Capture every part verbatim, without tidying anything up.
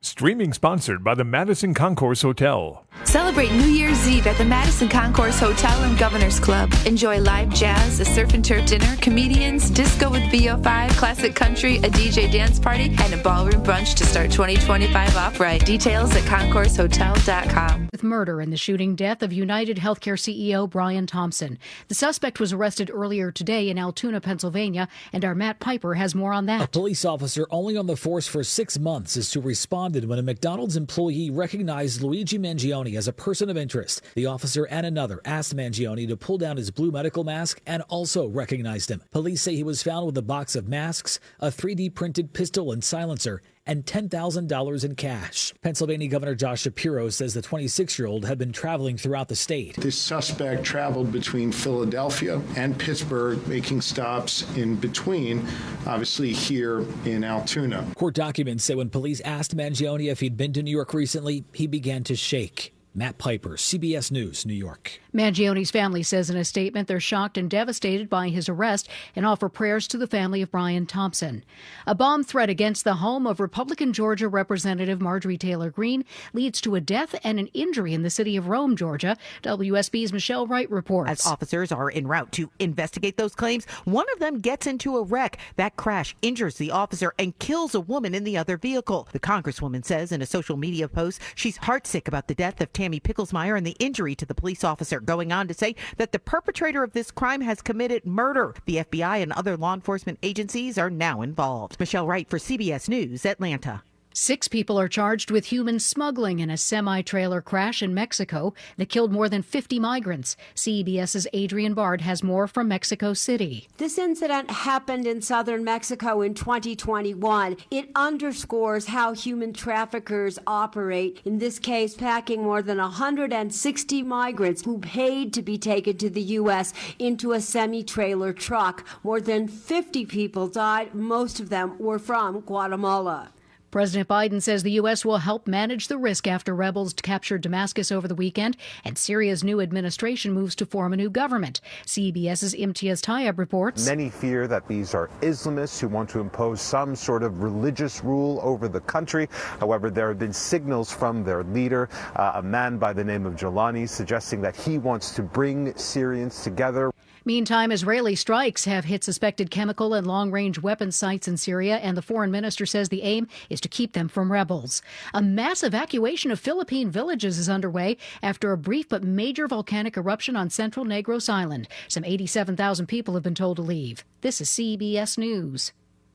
Streaming sponsored by the Madison Concourse Hotel. Celebrate New Year's Eve at the Madison Concourse Hotel and Governor's Club. Enjoy live jazz, a surf and turf dinner, comedians, disco with V O five, classic country, a D J dance party, and a ballroom brunch to start twenty twenty-five off right. Details at concourse hotel dot com. With murder in the shooting death of United Healthcare C E O Brian Thompson. The suspect was arrested earlier today in Altoona, Pennsylvania, and our Matt Piper has more on that. A police officer only on the force for six months is to respond when a McDonald's employee recognized Luigi Mangione as a person of interest. The officer and another asked Mangione to pull down his blue medical mask and also recognized him. Police say he was found with a box of masks, a three D printed pistol and silencer, and ten thousand dollars in cash. Pennsylvania Governor Josh Shapiro says the twenty-six-year-old had been traveling throughout the state. This suspect traveled between Philadelphia and Pittsburgh, making stops in between, obviously here in Altoona. Court documents say when police asked Mangione if he'd been to New York recently, he began to shake. Matt Piper, C B S News, New York. Mangione's family says in a statement they're shocked and devastated by his arrest and offer prayers to the family of Brian Thompson. A bomb threat against the home of Republican Georgia Representative Marjorie Taylor Greene leads to a death and an injury in the city of Rome, Georgia. W S B's Michelle Wright reports. As officers are en route to investigate those claims, one of them gets into a wreck. That crash injures the officer and kills a woman in the other vehicle. The congresswoman says in a social media post she's heartsick about the death of Tammy Picklesmeyer and the injury to the police officer, going on to say that the perpetrator of this crime has committed murder. The F B I and other law enforcement agencies are now involved. Michelle Wright for C B S News, Atlanta. Six people are charged with human smuggling in a semi-trailer crash in Mexico that killed more than fifty migrants. CBS's Adrian Bard has more from Mexico City. This incident happened in southern Mexico in twenty twenty-one. It underscores how human traffickers operate, in this case packing more than one hundred sixty migrants who paid to be taken to the U S into a semi-trailer truck. More than fifty people died. Most of them were from Guatemala. President Biden says the U S will help manage the risk after rebels captured Damascus over the weekend and Syria's new administration moves to form a new government. CBS's Imtiaz Tayeb reports. Many fear that these are Islamists who want to impose some sort of religious rule over the country. However, there have been signals from their leader, uh, a man by the name of Jalani, suggesting that he wants to bring Syrians together. Meantime, Israeli strikes have hit suspected chemical and long-range weapon sites in Syria, and the foreign minister says the aim is to keep them from rebels. A mass evacuation of Philippine villages is underway after a brief but major volcanic eruption on central Negros Island. Some eighty-seven thousand people have been told to leave. This is C B S News.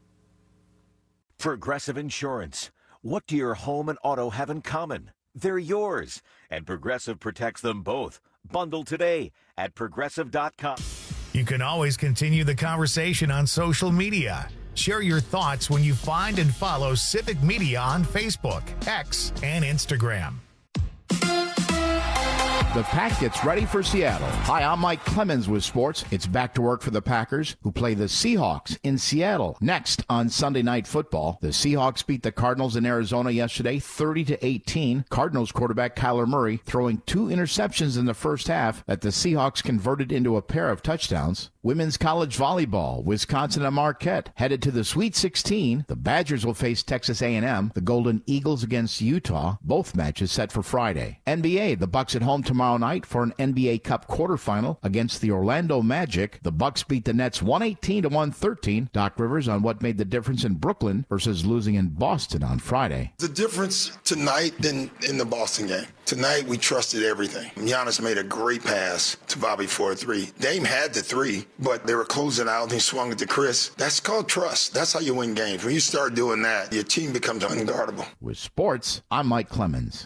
Progressive Insurance. What do your home and auto have in common? They're yours, and Progressive protects them both. Bundle today at progressive dot com. You can always continue the conversation on social media. Share your thoughts when you find and follow Civic Media on Facebook, X, and Instagram. The Pack gets ready for Seattle. Hi, I'm Mike Clemens with sports. It's back to work for the Packers, who play the Seahawks in Seattle. Next on Sunday Night Football, the Seahawks beat the Cardinals in Arizona yesterday, thirty to eighteen. Cardinals quarterback Kyler Murray throwing two interceptions in the first half that the Seahawks converted into a pair of touchdowns. Women's college volleyball, Wisconsin and Marquette headed to the Sweet sixteen. The Badgers will face Texas A and M. The Golden Eagles against Utah. Both matches set for Friday. N B A, the Bucks at home tomorrow night for an N B A Cup quarterfinal against the Orlando Magic. The Bucks beat the Nets one eighteen to one thirteen. Doc Rivers on what made the difference in Brooklyn versus losing in Boston on Friday. The difference tonight than in the Boston game. Tonight we trusted everything. Giannis made a great pass to Bobby for a three. Dame had the three, but they were closing out and he swung it to Chris. That's called trust. That's how you win games. When you start doing that, your team becomes unguardable. With sports, I'm Mike Clemens.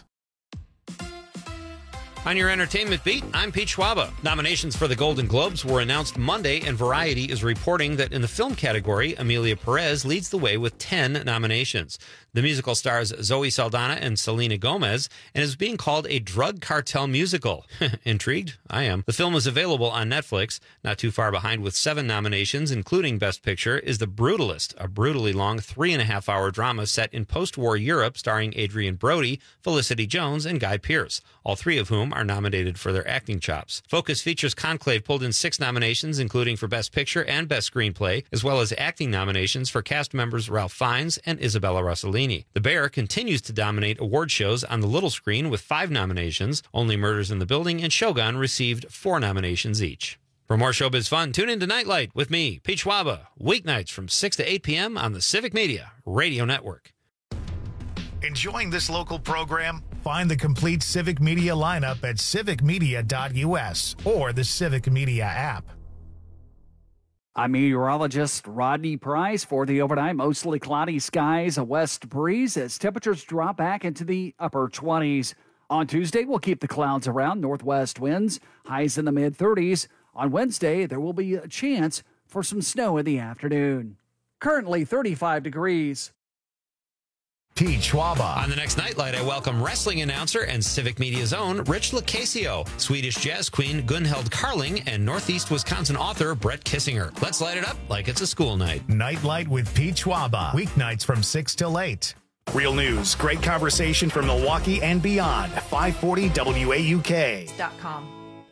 On your entertainment beat, I'm Pete Schwaba. Nominations for the Golden Globes were announced Monday, and Variety is reporting that in the film category, Amelia Perez leads the way with ten nominations. The musical stars Zoe Saldana and Selena Gomez and is being called a drug cartel musical. Intrigued? I am. The film is available on Netflix. Not too far behind with seven nominations, including Best Picture, is The Brutalist, a brutally long three and a half hour drama set in post-war Europe starring Adrian Brody, Felicity Jones, and Guy Pearce, all three of whom are nominated for their acting chops. Focus Features Conclave pulled in six nominations, including for Best Picture and Best Screenplay, as well as acting nominations for cast members Ralph Fiennes and Isabella Rossellini. The Bear continues to dominate award shows on the little screen with five nominations. Only Murders in the Building and Shogun received four nominations each. For more showbiz fun, tune in to Nightlight with me, Pete Schwaba, weeknights from six to eight p.m. on the Civic Media Radio Network. Enjoying this local program? Find the complete Civic Media lineup at civic media dot u s or the Civic Media app. I'm meteorologist Rodney Price for the overnight. Mostly cloudy skies, a west breeze as temperatures drop back into the upper twenties. On Tuesday, we'll keep the clouds around, northwest winds, highs in the mid-thirties. On Wednesday, there will be a chance for some snow in the afternoon. Currently thirty-five degrees. Pete Schwaba. On the next Nightlight, I welcome wrestling announcer and Civic Media's own Rich Lacasio, Swedish jazz queen Gunhild Carling, and Northeast Wisconsin author Brett Kissinger. Let's light it up like it's a school night. Nightlight with Pete Schwaba. Weeknights from six till eight. Real news, great conversation from Milwaukee and beyond. five forty W A U K. .com.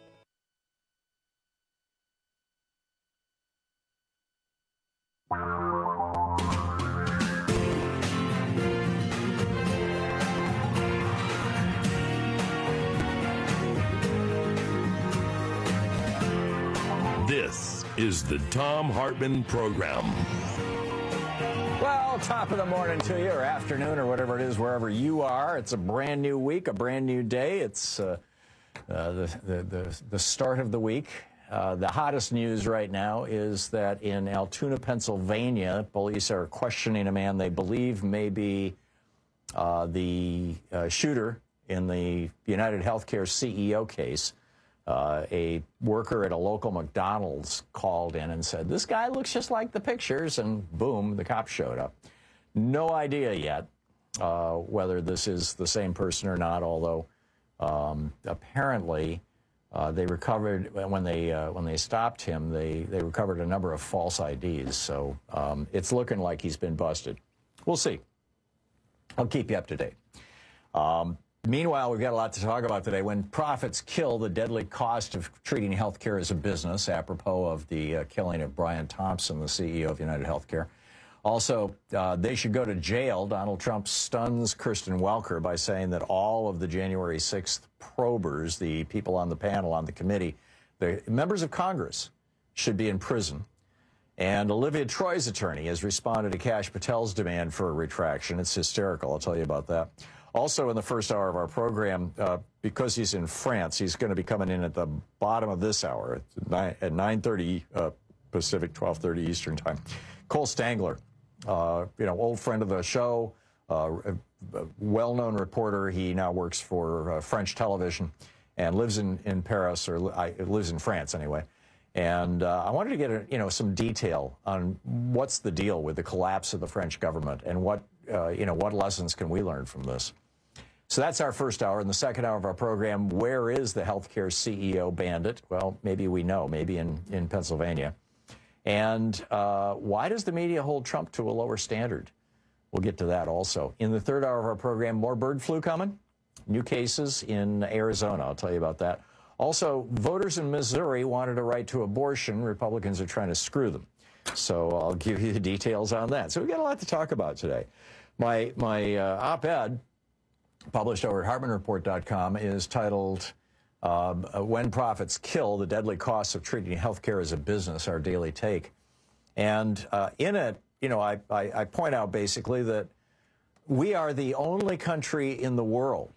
This is the Thom Hartmann Program. Well, top of the morning to you, or afternoon, or whatever it is, wherever you are. It's a brand new week, a brand new day. It's uh, uh, the, the, the, the start of the week. Uh, the hottest news right now is that in Altoona, Pennsylvania, police are questioning a man they believe may be uh, the uh, shooter in the United Healthcare C E O case. Uh, a worker at a local McDonald's called in and said, this guy looks just like the pictures, and boom, the cops showed up. No idea yet uh, whether this is the same person or not, although um, apparently uh, they recovered, when they uh, when they stopped him, they, they recovered a number of false I Ds. So um, it's looking like he's been busted. We'll see. I'll keep you up to date. Um, Meanwhile, we've got a lot to talk about today. When profits kill, the deadly cost of treating healthcare as a business, apropos of the uh, killing of Brian Thompson, the C E O of United Healthcare. Also, uh, they should go to jail. Donald Trump stuns Kristen Welker by saying that all of the January sixth probers, the people on the panel, on the committee, the members of Congress, should be in prison. And Olivia Troy's attorney has responded to Kash Patel's demand for a retraction. It's hysterical. I'll tell you about that. Also, in the first hour of our program, uh, because he's in France, he's going to be coming in at the bottom of this hour at nine thirty uh, Pacific, twelve thirty Eastern time. Cole Stangler, uh, you know, old friend of the show, uh, a well-known reporter. He now works for uh, French television and lives in, in Paris, or I, lives in France anyway. And uh, I wanted to get a, you know some detail on what's the deal with the collapse of the French government and what uh, you know what lessons can we learn from this. So that's our first hour. In the second hour of our program, where is the healthcare C E O bandit? Well, maybe we know, maybe in, in Pennsylvania. And uh, why does the media hold Trump to a lower standard? We'll get to that also. In the third hour of our program, more bird flu coming. New cases in Arizona. I'll tell you about that. Also, voters in Missouri wanted a right to abortion. Republicans are trying to screw them. So I'll give you the details on that. So we've got a lot to talk about today. My, my uh, op-ed, published over at Hartmann Report dot com, is titled um, When Profits Kill, the Deadly Costs of Treating Healthcare as a Business, Our Daily Take. And uh, in it, you know, I, I, I point out basically that we are the only country in the world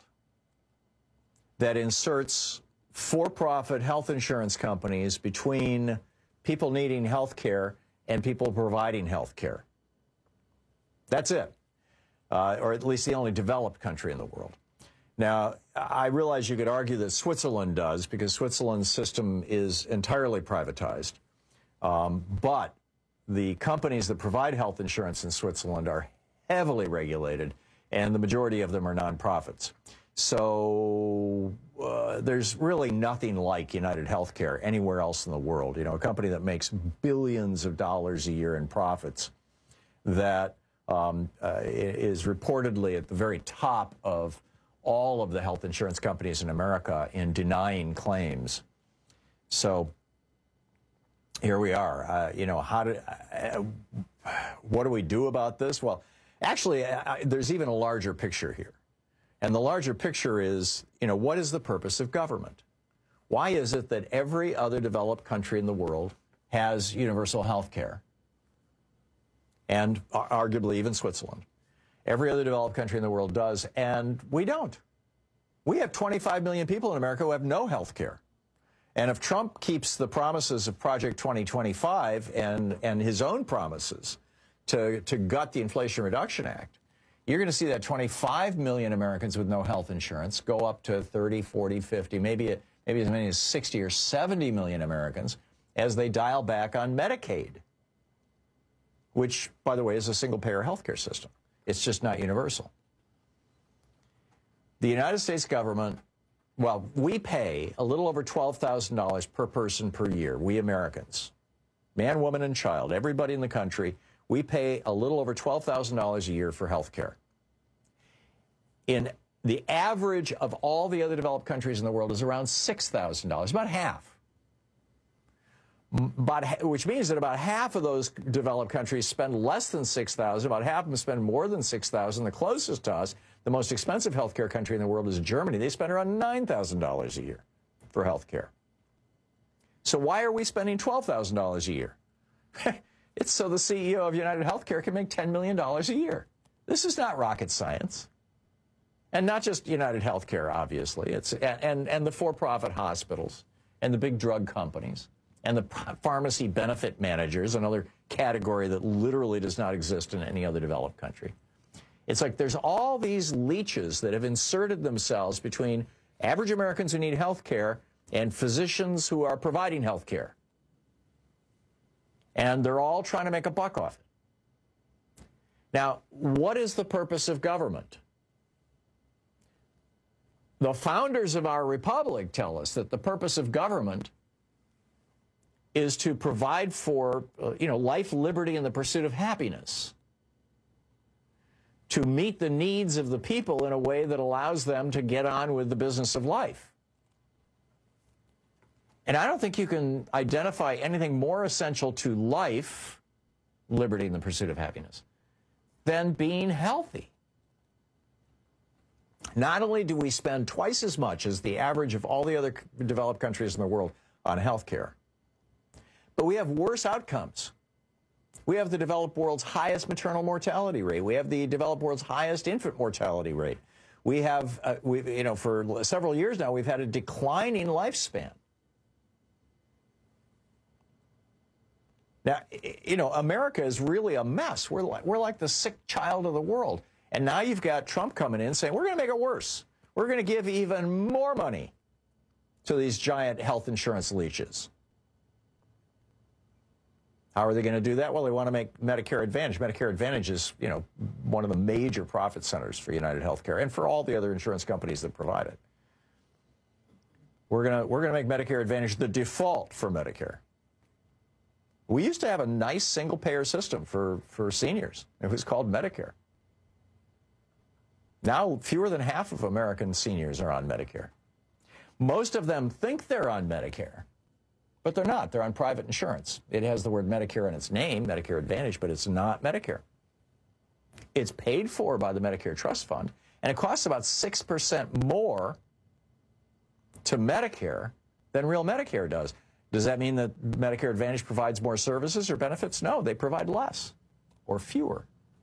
that inserts for-profit health insurance companies between people needing health care and people providing health care. That's it. Uh, or at least the only developed country in the world. Now, I realize you could argue that Switzerland does, because Switzerland's system is entirely privatized. Um, but the companies that provide health insurance in Switzerland are heavily regulated, and the majority of them are nonprofits. So uh, there's really nothing like United Healthcare anywhere else in the world. You know, a company that makes billions of dollars a year in profits, that Um, uh, is reportedly at the very top of all of the health insurance companies in America in denying claims. So here we are. Uh, you know, how do, uh, what do we do about this? Well, actually, uh, there's even a larger picture here. And the larger picture is, you know, what is the purpose of government? Why is it that every other developed country in the world has universal health care? And arguably even Switzerland. Every other developed country in the world does, and we don't. We have twenty-five million people in America who have no health care. And if Trump keeps the promises of Project twenty twenty-five and, and his own promises to, to gut the Inflation Reduction Act, you're going to see that twenty-five million Americans with no health insurance go up to thirty, forty, fifty, maybe, maybe as many as sixty or seventy million Americans as they dial back on Medicaid, which, by the way, is a single-payer healthcare system. It's just not universal. The United States government, well, we pay a little over twelve thousand dollars per person per year, we Americans. Man, woman, and child, everybody in the country, we pay a little over twelve thousand dollars a year for health care. In the average of all the other developed countries in the world is around six thousand dollars, about half. About, which means that about half of those developed countries spend less than six thousand dollars. About half of them spend more than six thousand dollars. The closest to us, the most expensive healthcare country in the world is Germany. They spend around nine thousand dollars a year for healthcare. So why are we spending twelve thousand dollars a year? It's so the C E O of United Healthcare can make ten million dollars a year. This is not rocket science. And not just United Healthcare, obviously. It's, and, and, and the for-profit hospitals and the big drug companies. And the pharmacy benefit managers, another category that literally does not exist in any other developed country. It's like there's all these leeches that have inserted themselves between average Americans who need health care and physicians who are providing health care. And they're all trying to make a buck off it. Now, what is the purpose of government? The founders of our republic tell us that the purpose of government is to provide for, uh, you know, life, liberty, and the pursuit of happiness. To meet the needs of the people in a way that allows them to get on with the business of life. And I don't think you can identify anything more essential to life, liberty, and the pursuit of happiness than being healthy. Not only do we spend twice as much as the average of all the other developed countries in the world on health care, but we have worse outcomes. We have the developed world's highest maternal mortality rate. We have the developed world's highest infant mortality rate. We have, uh, we, you know, for several years now, we've had a declining lifespan. Now, you know, America is really a mess. We're like, we're like the sick child of the world. And now you've got Trump coming in saying, we're going to make it worse. We're going to give even more money to these giant health insurance leeches. How are they going to do that? Well, they want to make Medicare Advantage. Medicare Advantage is, you know, one of the major profit centers for United Healthcare and for all the other insurance companies that provide it. We're going to, we're going to make Medicare Advantage the default for Medicare. We used to have a nice single-payer system for, for seniors. It was called Medicare. Now, fewer than half of American seniors are on Medicare. Most of them think they're on Medicare. But they're not. They're on private insurance. It has the word Medicare in its name, Medicare Advantage, but it's not Medicare. It's paid for by the Medicare Trust Fund, and it costs about six percent more to Medicare than real Medicare does. Does that mean that Medicare Advantage provides more services or benefits? No, they provide less or fewer.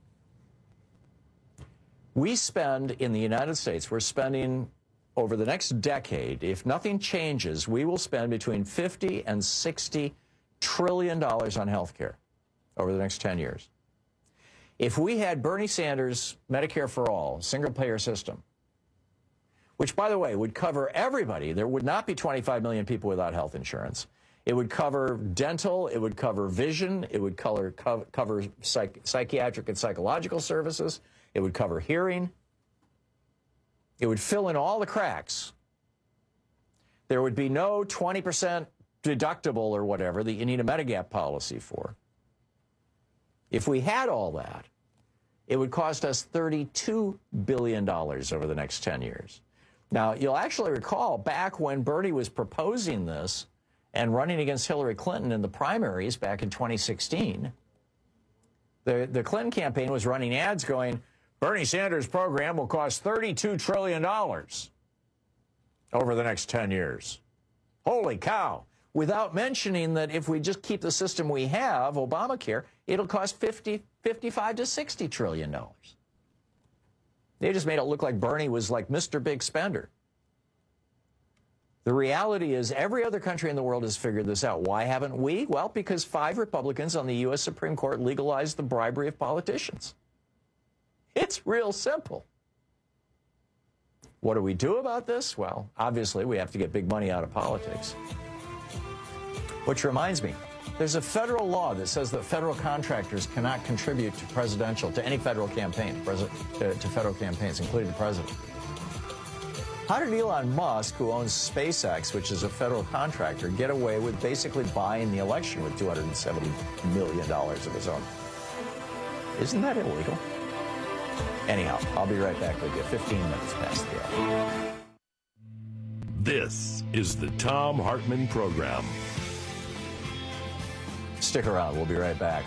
We spend, in the United States, we're spending over the next decade, if nothing changes, we will spend between fifty and sixty trillion dollars on health care over the next ten years. If we had Bernie Sanders' Medicare for All, single-payer system, which, by the way, would cover everybody, there would not be twenty-five million people without health insurance. It would cover dental, it would cover vision, it would cover, cover psych, psychiatric and psychological services, it would cover hearing. It would fill in all the cracks. There would be no twenty percent deductible or whatever that you need a Medigap policy for. If we had all that, it would cost us thirty-two billion dollars over the next ten years. Now, you'll actually recall back when Bernie was proposing this and running against Hillary Clinton in the primaries back in twenty sixteen, the, the Clinton campaign was running ads going, Bernie Sanders' program will cost thirty-two trillion dollars over the next ten years. Holy cow. Without mentioning that if we just keep the system we have, Obamacare, it'll cost fifty, fifty-five to sixty trillion dollars. They just made it look like Bernie was like Mister Big Spender. The reality is every other country in the world has figured this out. Why haven't we? Well, because five Republicans on the U S Supreme Court legalized the bribery of politicians. It's real simple. What do we do about this? Well, obviously, we have to get big money out of politics. Which reminds me, there's a federal law that says that federal contractors cannot contribute to presidential, to any federal campaign, pres- to, to federal campaigns, including the president. How did Elon Musk, who owns SpaceX, which is a federal contractor, get away with basically buying the election with two hundred seventy million dollars of his own? Isn't that illegal? Anyhow, I'll be right back with you, fifteen minutes past the hour. This is the Thom Hartmann Program. Stick around. We'll be right back.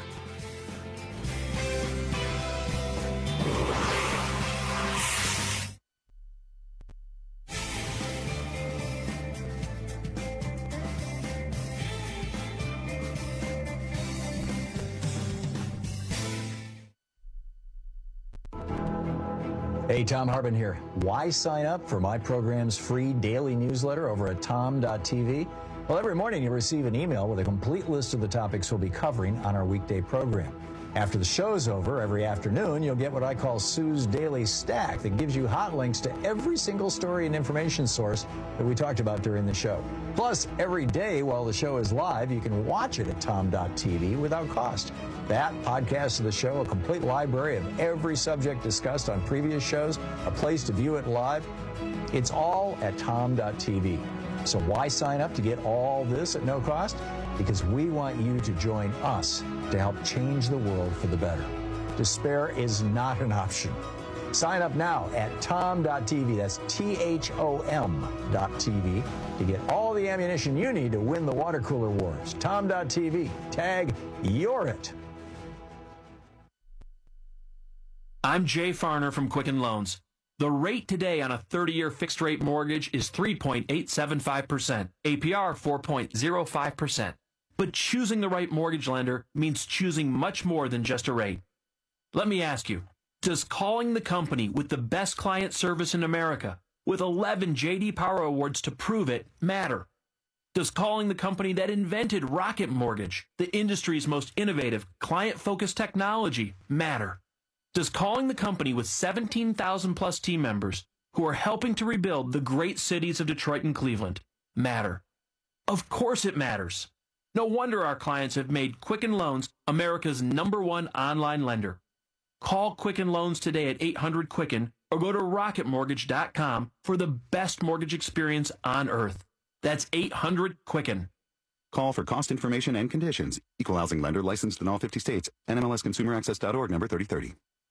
Hey, Thom Hartmann here. Why sign up for my program's free daily newsletter over at tom dot t v? Well, every morning you receive an email with a complete list of the topics we'll be covering on our weekday program. After the show's over, every afternoon, you'll get what I call Sue's Daily Stack that gives you hot links to every single story and information source that we talked about during the show. Plus, every day while the show is live, you can watch it at tom dot t v without cost. That, podcast of the show, a complete library of every subject discussed on previous shows, a place to view it live, it's all at tom dot t v. So why sign up to get all this at no cost? Because we want you to join us to help change the world for the better. Despair is not an option. Sign up now at tom dot t v. That's T H O M dot T V to get all the ammunition you need to win the water cooler wars. tom dot t v. Tag You're It. I'm Jay Farner from Quicken Loans. The rate today on a thirty-year fixed-rate mortgage is three point eight seven five percent, A P R four point zero five percent. But choosing the right mortgage lender means choosing much more than just a rate. Let me ask you, does calling the company with the best client service in America, with eleven J D Power Awards to prove it, matter? Does calling the company that invented Rocket Mortgage, the industry's most innovative, client-focused technology, matter? Does calling the company with seventeen thousand plus team members who are helping to rebuild the great cities of Detroit and Cleveland matter? Of course it matters. No wonder our clients have made Quicken Loans America's number one online lender. Call Quicken Loans today at eight hundred Quicken or go to rocket mortgage dot com for the best mortgage experience on earth. That's eight hundred Quicken. Call for cost information and conditions. Equal housing lender licensed in all fifty states. N M L S consumer access dot org number thirty thirty.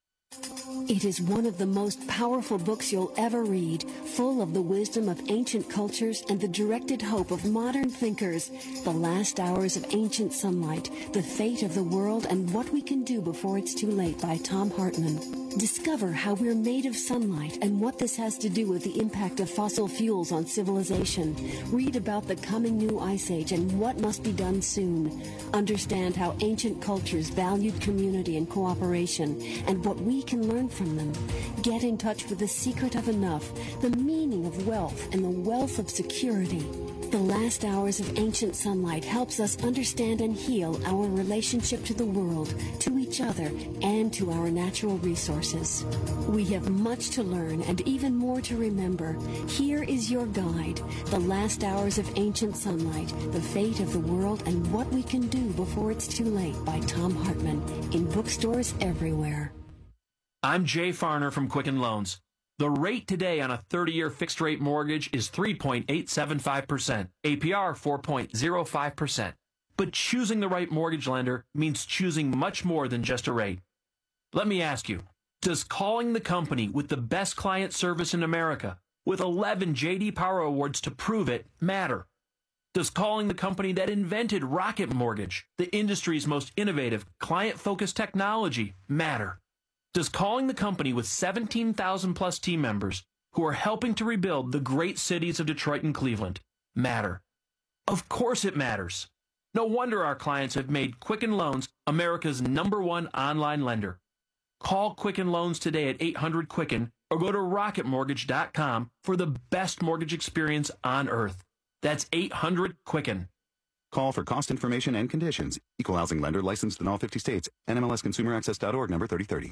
It is one of the most powerful books you'll ever read, full of the wisdom of ancient cultures and the directed hope of modern thinkers. The Last Hours of Ancient Sunlight, The Fate of the World and What We Can Do Before It's Too Late by Thom Hartmann. Discover how we're made of sunlight and what this has to do with the impact of fossil fuels on civilization. Read about the coming new ice age and what must be done soon. Understand how ancient cultures valued community and cooperation and what we can learn from them. Get in touch with the secret of enough, the meaning of wealth, and the wealth of security. The Last Hours of Ancient Sunlight helps us understand and heal our relationship to the world, to each other, and to our natural resources. We have much to learn and even more to remember. Here is your guide, The Last Hours of Ancient Sunlight, The Fate of the World, and What We Can Do Before It's Too Late by Thom Hartmann, in bookstores everywhere. I'm Jay Farner from Quicken Loans. The rate today on a thirty-year fixed-rate mortgage is three point eight seven five percent, A P R four point zero five percent. But choosing the right mortgage lender means choosing much more than just a rate. Let me ask you, Does calling the company with the best client service in America, with eleven J D Power Awards to prove it, matter? Does calling the company that invented Rocket Mortgage, the industry's most innovative, client-focused technology, matter? Does calling the company with seventeen thousand plus team members who are helping to rebuild the great cities of Detroit and Cleveland matter? Of course it matters. No wonder our clients have made Quicken Loans America's number one online lender. Call Quicken Loans today at eight hundred Quicken or go to rocket mortgage dot com for the best mortgage experience on earth. That's eight hundred Quicken. Call for cost information and conditions. Equal housing lender licensed in all fifty states. N M L S consumer access dot org number thirty thirty.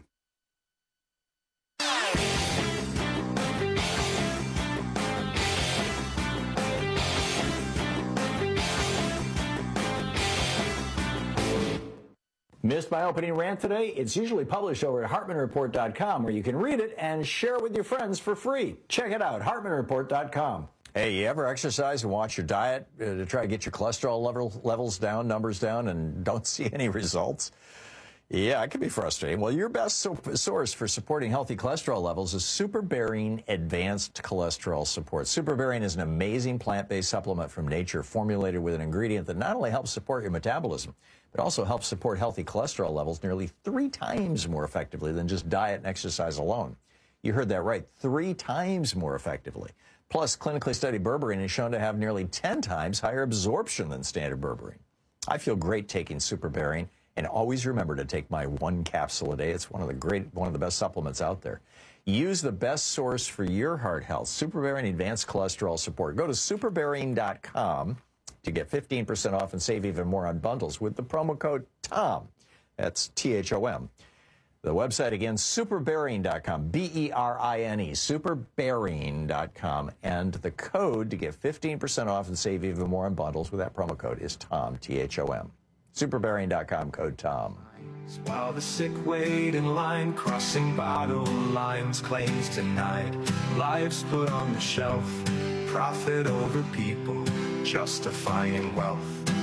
Missed my opening rant today? It's usually published over at hartman report dot com, where you can read it and share it with your friends for free. Check it out, hartman report dot com. Hey, you ever exercise and watch your diet uh, to try to get your cholesterol level, levels down, numbers down, and don't see any results? Yeah, it can be frustrating. Well, your best so source for supporting healthy cholesterol levels is Superbearing Advanced Cholesterol Support. Superbearing is an amazing plant-based supplement from nature formulated with an ingredient that not only helps support your metabolism, but also helps support healthy cholesterol levels nearly three times more effectively than just diet and exercise alone. You heard that right, three times more effectively. Plus, clinically studied berberine is shown to have nearly ten times higher absorption than standard berberine. I feel great taking Superbearing, and always remember to take my one capsule a day. It's one of the great, one of the best supplements out there. Use the best source for your heart health, Superbearing Advanced Cholesterol Support. Go to superbearing dot com to get fifteen percent off and save even more on bundles with the promo code TOM. That's T H O M. The website again, superbearing dot com, B E R I N E, superbearing dot com. And the code to get fifteen percent off and save even more on bundles with that promo code is TOM, T H O M. superbearing dot com, code TOM. While the sick wait in line, crossing bottle lines, claims denied, lives put on the shelf, profit over people, justifying wealth.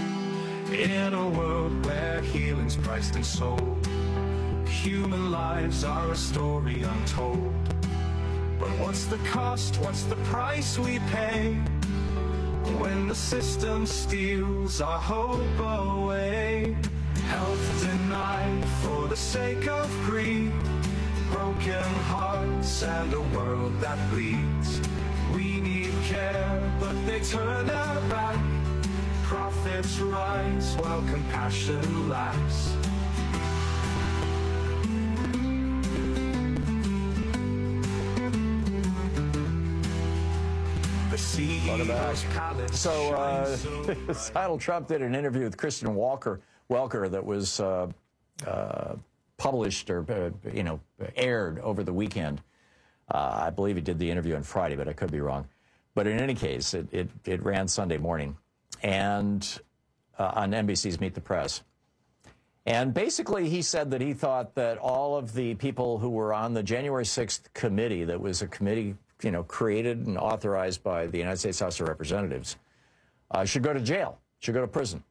In a world where healing's priced and sold, human lives are a story untold. But what's the cost, what's the price we pay when the system steals our hope away? Health denied for the sake of greed, broken hearts and a world that bleeds. We need care, but they turn their back. Profits rise while compassion lacks. Welcome back. So, uh, Donald Trump did an interview with Kristen Walker, Welker that was uh, uh, published or, uh, you know, aired over the weekend. Uh, I believe he did the interview on Friday, but I could be wrong. But in any case, it, it, it ran Sunday morning and uh, on N B C's Meet the Press. And basically, he said that he thought that all of the people who were on the January sixth committee, that was a committee, you know, created and authorized by the United States House of Representatives, uh, should go to jail, should go to prison.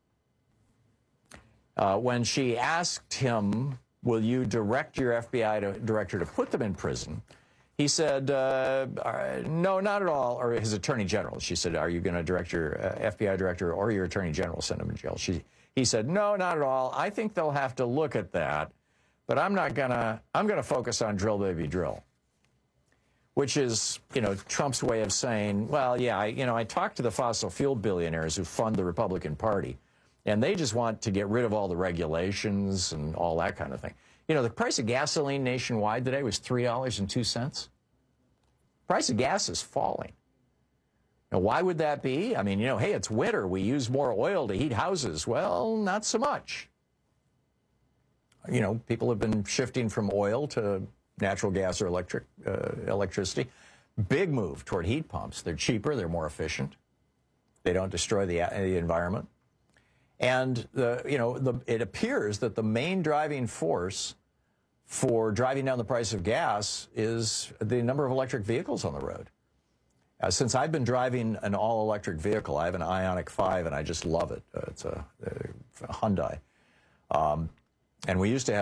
Uh, when she asked him, will you direct your F B I to, director to put them in prison, he said, uh, no, not at all, or his attorney general. She said, are you going to direct your uh, F B I director or your attorney general, send them to jail? She, he said, no, not at all. I think they'll have to look at that, but I'm not going to, I'm going to focus on drill, baby, drill. Which is, you know, Trump's way of saying, well, yeah, I, you know, I talked to the fossil fuel billionaires who fund the Republican Party, and they just want to get rid of all the regulations and all that kind of thing. You know, the price of gasoline nationwide today was three dollars and two cents. Price of gas is falling. Now, why would that be? I mean, you know, hey, it's winter. We use more oil to heat houses. Well, not so much. You know, people have been shifting from oil to natural gas or electric uh, electricity. Big move toward heat pumps. They're cheaper. They're more efficient. They don't destroy the, the environment. And, the, you know, the, it appears that the main driving force for driving down the price of gas is the number of electric vehicles on the road. Uh, since I've been driving an all-electric vehicle, I have an Ioniq five, and I just love it. Uh, it's a, a Hyundai. Um, and we used to have a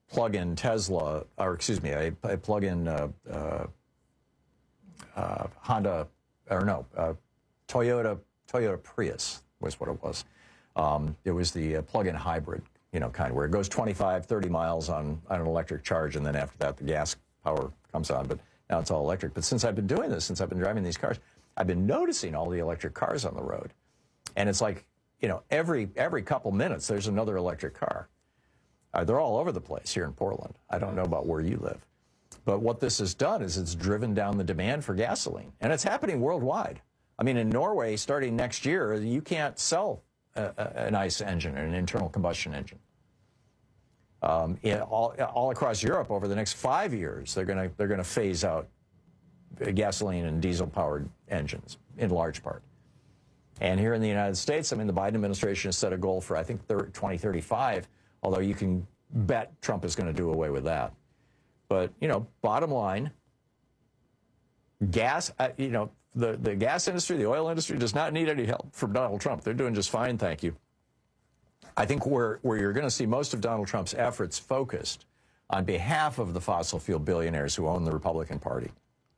plug-in Tesla, or excuse me, a, a plug-in uh, uh, uh, Honda, or no, uh, Toyota Toyota Prius was what it was. Um, it was the uh, plug-in hybrid, you know, kind of where it goes twenty-five, thirty miles on, on an electric charge, and then after that the gas power comes on. But now it's all electric. But since I've been doing this, since I've been driving these cars, I've been noticing all the electric cars on the road. And it's like, you know, every every couple minutes there's another electric car. Uh, they're all over the place here in Portland. I don't know about where you live. But what this has done is it's driven down the demand for gasoline. And it's happening worldwide. I mean, in Norway, starting next year, you can't sell a, a, an ICE engine, an internal combustion engine. Um, in, all, all across Europe, over the next five years, they're going to they're going to phase out gasoline and diesel-powered engines, in large part. And here in the United States, I mean, the Biden administration has set a goal for, I think, twenty thirty-five, although you can bet Trump is going to do away with that. But, you know, bottom line, gas, uh, you know, the, the gas industry, the oil industry does not need any help from Donald Trump. They're doing just fine, thank you. I think where, where you're going to see most of Donald Trump's efforts focused on behalf of the fossil fuel billionaires who own the Republican Party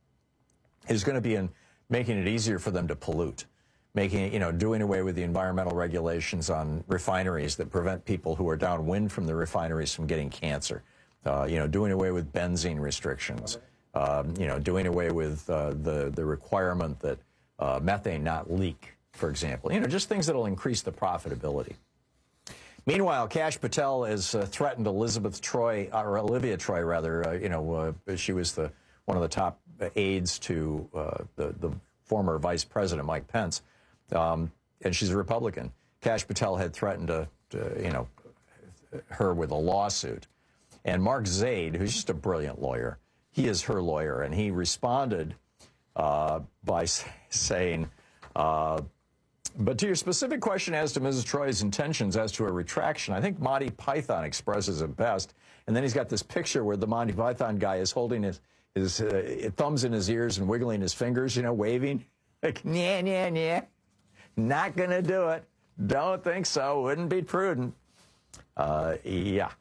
is going to be in making it easier for them to pollute, making it, you know, doing away with the environmental regulations on refineries that prevent people who are downwind from the refineries from getting cancer, uh, you know, doing away with benzene restrictions, um, you know, doing away with uh, the, the requirement that uh, methane not leak, for example, you know, just things that will increase the profitability. Meanwhile, Kash Patel has uh, threatened Elizabeth Troy, or Olivia Troy, rather. Uh, you know, uh, she was the one of the top aides to uh, the, the former Vice President Mike Pence, um, and she's a Republican. Kash Patel had threatened to, to, you know, her with a lawsuit, and Mark Zaid, who's just a brilliant lawyer, he is her lawyer, and he responded uh, by saying. Uh, But to your specific question as to Missus Troy's intentions as to a retraction, I think Monty Python expresses it best. And then he's got this picture where the Monty Python guy is holding his, his uh, thumbs in his ears and wiggling his fingers, you know, waving. Like, yeah, yeah, yeah. Not going to do it. Don't think so. Wouldn't be prudent. Uh, yeah.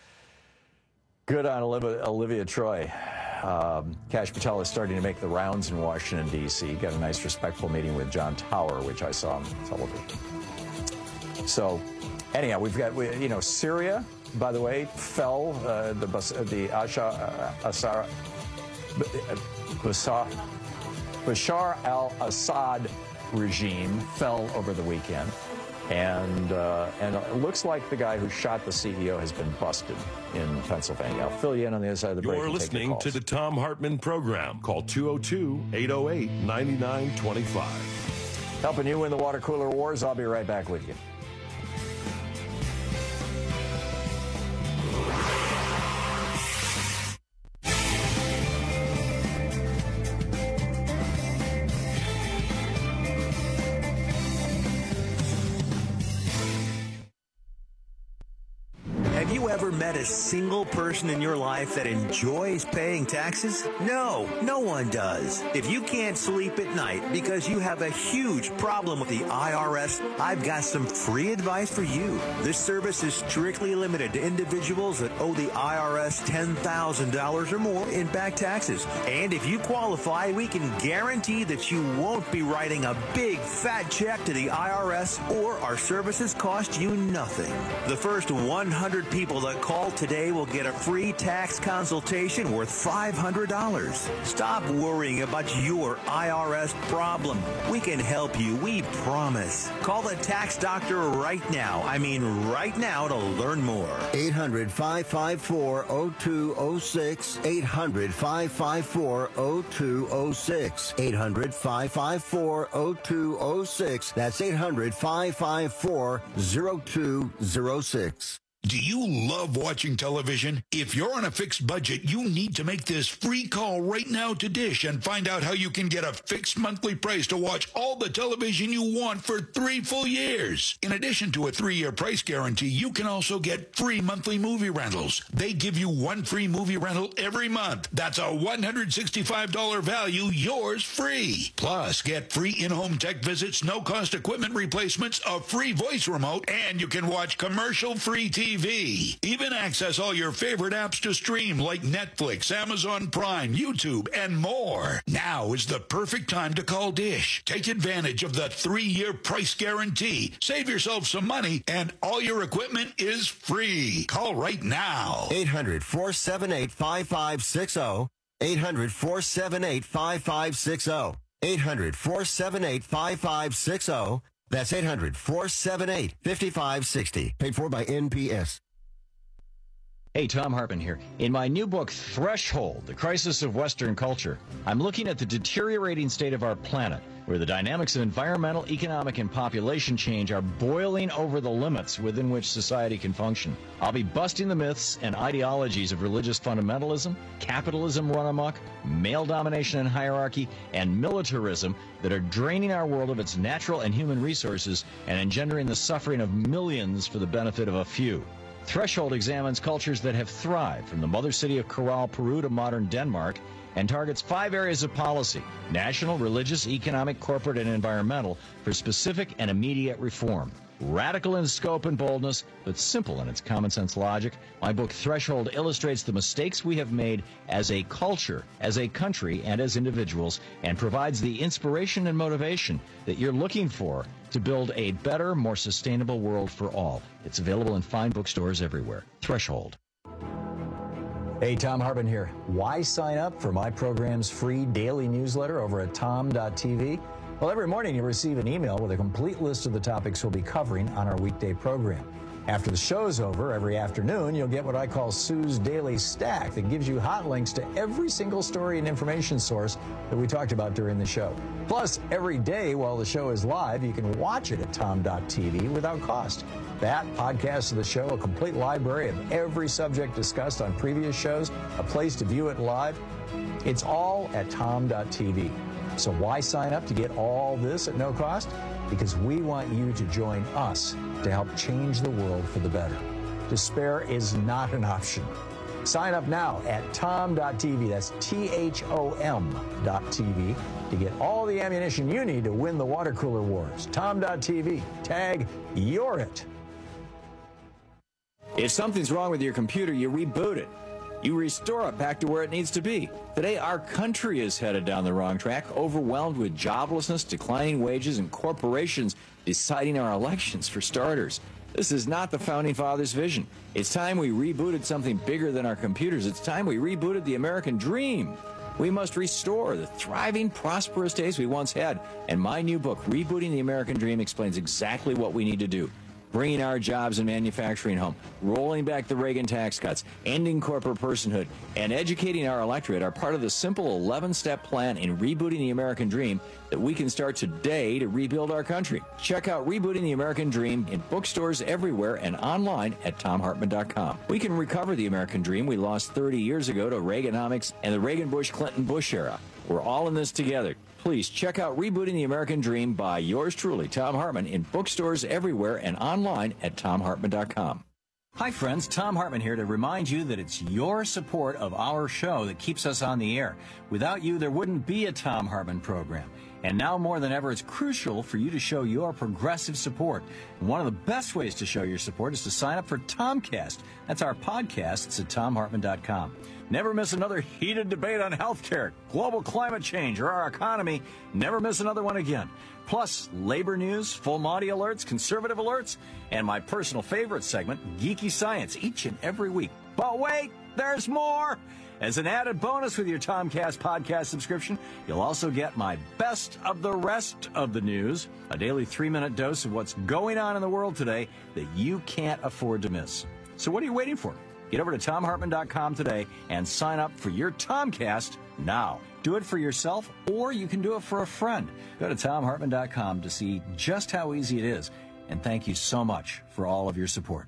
Good on Olivia, Olivia Troy. Um, Kash Patel is starting to make the rounds in Washington, D C Got a nice, respectful meeting with John Tower, which I saw on television. So, anyhow, we've got, we, you know, Syria, by the way, fell. Uh, the the Asha, uh, Asar, Bashar, Bashar al-Assad regime fell over the weekend. And uh, and it looks like the guy who shot the C E O has been busted in Pennsylvania. I'll fill you in on the other side of the break. You're listening to the Thom Hartmann Program. Call two oh two, eight oh eight, nine nine two five. Helping you win the water cooler wars. I'll be right back with you. Met a single person in your life that enjoys paying taxes? No, no one does. If you can't sleep at night because you have a huge problem with the I R S, I've got some free advice for you. This service is strictly limited to individuals that owe the I R S ten thousand dollars or more in back taxes. And if you qualify, we can guarantee that you won't be writing a big fat check to the I R S, or our services cost you nothing. The first one hundred people that call today will get a free tax consultation worth five hundred dollars. Stop worrying about your I R S problem. We can help you, we promise. Call the tax doctor right now. I mean right now to learn more. eight hundred, five five four, oh two oh six. eight hundred, five five four, oh two oh six. eight hundred, five five four, oh two oh six. That's eight hundred, five five four, oh two oh six. Do you love watching television? If you're on a fixed budget, you need to make this free call right now to Dish and find out how you can get a fixed monthly price to watch all the television you want for three full years. In addition to a three-year price guarantee, you can also get free monthly movie rentals. They give you one free movie rental every month. That's a one hundred sixty-five dollars value, yours free. Plus, get free in-home tech visits, no-cost equipment replacements, a free voice remote, and you can watch commercial-free T V T V. Even access all your favorite apps to stream like Netflix, Amazon Prime, YouTube, and more. Now is the perfect time to call Dish. Take advantage of the three-year price guarantee. Save yourself some money, and all your equipment is free. Call right now. eight hundred, four seven eight, five five six zero. eight hundred, four seven eight, five five six zero. eight hundred, four seven eight, five five six zero. That's eight hundred, four seven eight, five five six zero. Paid for by N P S. Hey, Tom Hartman here. In my new book, Threshold, The Crisis of Western Culture, I'm looking at the deteriorating state of our planet, where the dynamics of environmental, economic, and population change are boiling over the limits within which society can function. I'll be busting the myths and ideologies of religious fundamentalism, capitalism run amok, male domination and hierarchy, and militarism that are draining our world of its natural and human resources and engendering the suffering of millions for the benefit of a few. Threshold examines cultures that have thrived, from the mother city of Corral, Peru to modern Denmark, and targets five areas of policy: national, religious, economic, corporate, and environmental, for specific and immediate reform. Radical in scope and boldness, but simple in its common sense logic, my book Threshold illustrates the mistakes we have made as a culture, as a country, and as individuals, and provides the inspiration and motivation that you're looking for to build a better, more sustainable world for all. It's available in fine bookstores everywhere. Threshold. Hey, Tom Hartman here. Why sign up for my program's free daily newsletter over at tom dot t v? Well, every morning you'll receive an email with a complete list of the topics we'll be covering on our weekday program. After the show's over, every afternoon, you'll get what I call Sue's Daily Stack that gives you hot links to every single story and information source that we talked about during the show. Plus, every day while the show is live, you can watch it at tom dot t v without cost. That, podcast of the show, a complete library of every subject discussed on previous shows, a place to view it live, it's all at tom dot t v. So why sign up to get all this at no cost? Because we want you to join us to help change the world for the better. Despair is not an option. Sign up now at tom dot t v. That's T H O M dot T V to get all the ammunition you need to win the water cooler wars. tom dot t v. Tag You're It. If something's wrong with your computer, you reboot it. You restore it back to where it needs to be. Today, our country is headed down the wrong track, overwhelmed with joblessness, declining wages, and corporations deciding our elections, for starters. This is not the Founding Fathers' vision. It's time we rebooted something bigger than our computers. It's time we rebooted the American dream. We must restore the thriving, prosperous days we once had. And my new book, Rebooting the American Dream, explains exactly what we need to do. Bringing our jobs and manufacturing home, rolling back the Reagan tax cuts, ending corporate personhood, and educating our electorate are part of the simple eleven-step plan in Rebooting the American Dream that we can start today to rebuild our country. Check out Rebooting the American Dream in bookstores everywhere and online at tom hartman dot com. We can recover the American dream we lost thirty years ago to Reaganomics and the Reagan-Bush-Clinton-Bush era. We're all in this together. Please check out Rebooting the American Dream by yours truly, Tom Hartman, in bookstores everywhere and online at tom hartman dot com. Hi, friends. Tom Hartman here to remind you that it's your support of our show that keeps us on the air. Without you, there wouldn't be a Tom Hartman program. And now more than ever, it's crucial for you to show your progressive support. And one of the best ways to show your support is to sign up for Tomcast. That's our podcast. It's at tom hartman dot com. Never miss another heated debate on healthcare, global climate change, or our economy. Never miss another one again. Plus, labor news, full Monty alerts, conservative alerts, and my personal favorite segment, Geeky Science, each and every week. But wait, there's more! As an added bonus with your Tomcast podcast subscription, you'll also get my best of the rest of the news, a daily three-minute dose of what's going on in the world today that you can't afford to miss. So what are you waiting for? Get over to tom hartman dot com today and sign up for your Tomcast now. Do it for yourself, or you can do it for a friend. Go to tom hartman dot com to see just how easy it is. And thank you so much for all of your support.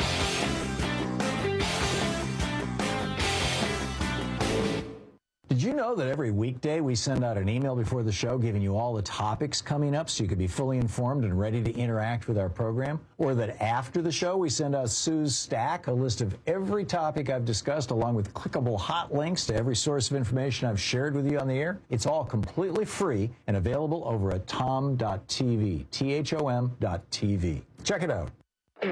Did you know know that every weekday we send out an email before the show giving you all the topics coming up so you can be fully informed and ready to interact with our program? Or that after the show we send out Sue's Stack, a list of every topic I've discussed along with clickable hot links to every source of information I've shared with you on the air? It's all completely free and available over at tom dot t v, T H O M dot T V. Check it out.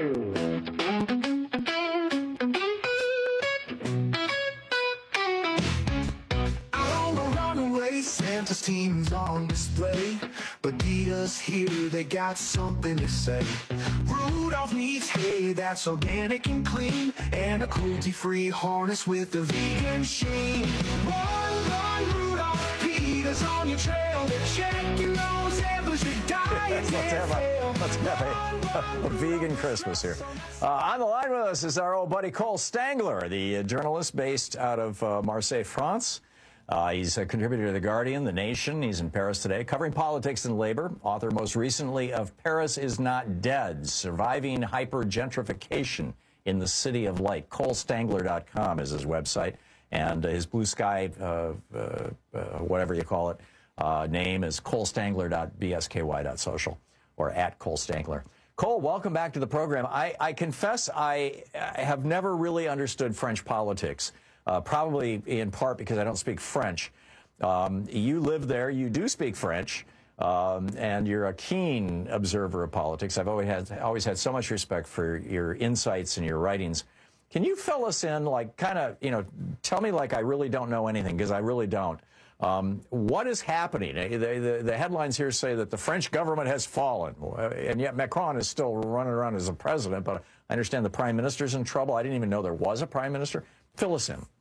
Santa's team's on display, but Dita's here, they got something to say. Rudolph needs hay that's organic and clean, and a cruelty-free harness with a vegan sheen. Run, run, Rudolph, Peter's on your trail to check your nose and push your diet. Let's have a, let's have a, a vegan Christmas here. Uh, on the line with us is our old buddy Cole Stangler, the uh, journalist based out of uh, Marseille, France. Uh, he's a contributor to The Guardian, The Nation. He's in Paris today, covering politics and labor. Author most recently of Paris is Not Dead, Surviving Hyper-Gentrification in the City of Light. Cole Stangler dot com is his website. And his Blue Sky, uh, uh, uh, whatever you call it, uh, name is Cole Stangler dot B S K Y dot social, or at Cole Stangler. Cole, welcome back to the program. I, I confess I, I have never really understood French politics. Uh, probably in part because I don't speak French. Um, you live there, you do speak French, um, and you're a keen observer of politics. I've always had, always had so much respect for your insights and your writings. Can you fill us in, like, kind of, you know, tell me like I really don't know anything, because I really don't. Um, what is happening? The, the, the headlines here say that the French government has fallen, and yet Macron is still running around as a president, but I understand the prime minister's in trouble. I didn't even know there was a prime minister. Fill us in.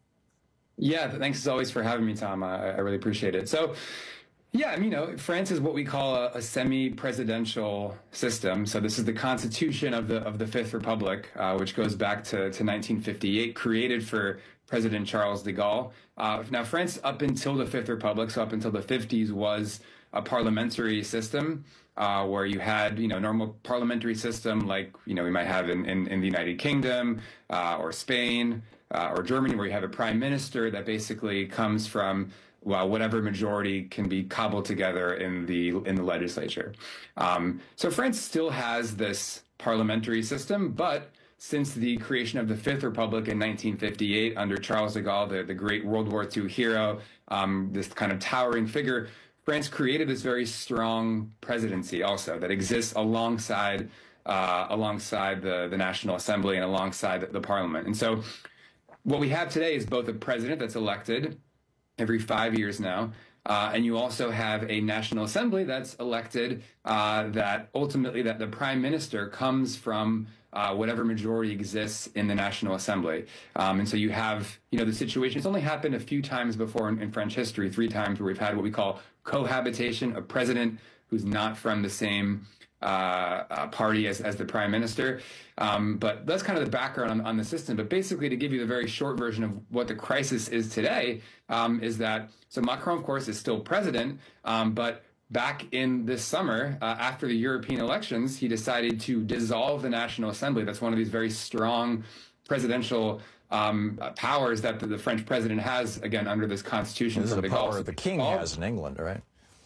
Yeah, thanks as always for having me, Tom. I, I really appreciate it. So, yeah, I mean, you know, France is what we call a, a semi-presidential system. So this is the constitution of the of the Fifth Republic, uh, which goes back to, to nineteen fifty-eight, created for President Charles de Gaulle. Uh, now, France, up until the Fifth Republic, so up until the fifties, was a parliamentary system uh, where you had, you know, normal parliamentary system like, you know, we might have in, in, in the United Kingdom uh, or Spain. Uh, or Germany, where you have a prime minister that basically comes from, well, whatever majority can be cobbled together in the in the legislature. Um, so France still has this parliamentary system, but since the creation of the Fifth Republic in nineteen fifty-eight under Charles de Gaulle, the, the great World War Two hero, um, this kind of towering figure, France created this very strong presidency also that exists alongside uh, alongside the, the National Assembly and alongside the, the parliament. And so what we have today is both a president that's elected every five years now, uh, and you also have a National Assembly that's elected uh, that ultimately that the prime minister comes from uh, whatever majority exists in the National Assembly. Um, and so you have, you know, the situation. It's only happened a few times before in, in French history, three times where we've had what we call cohabitation, a president who's not from the same Uh, uh, party as, as the prime minister. Um, but that's kind of the background on, on the system. But basically, to give you the very short version of what the crisis is today, um, is that, so Macron, of course, is still president, um, but back in this summer, uh, after the European elections, he decided to dissolve the National Assembly. That's one of these very strong presidential um, uh, powers that the, the French president has, again, under this constitution. This is so the power the king all, has in England, right?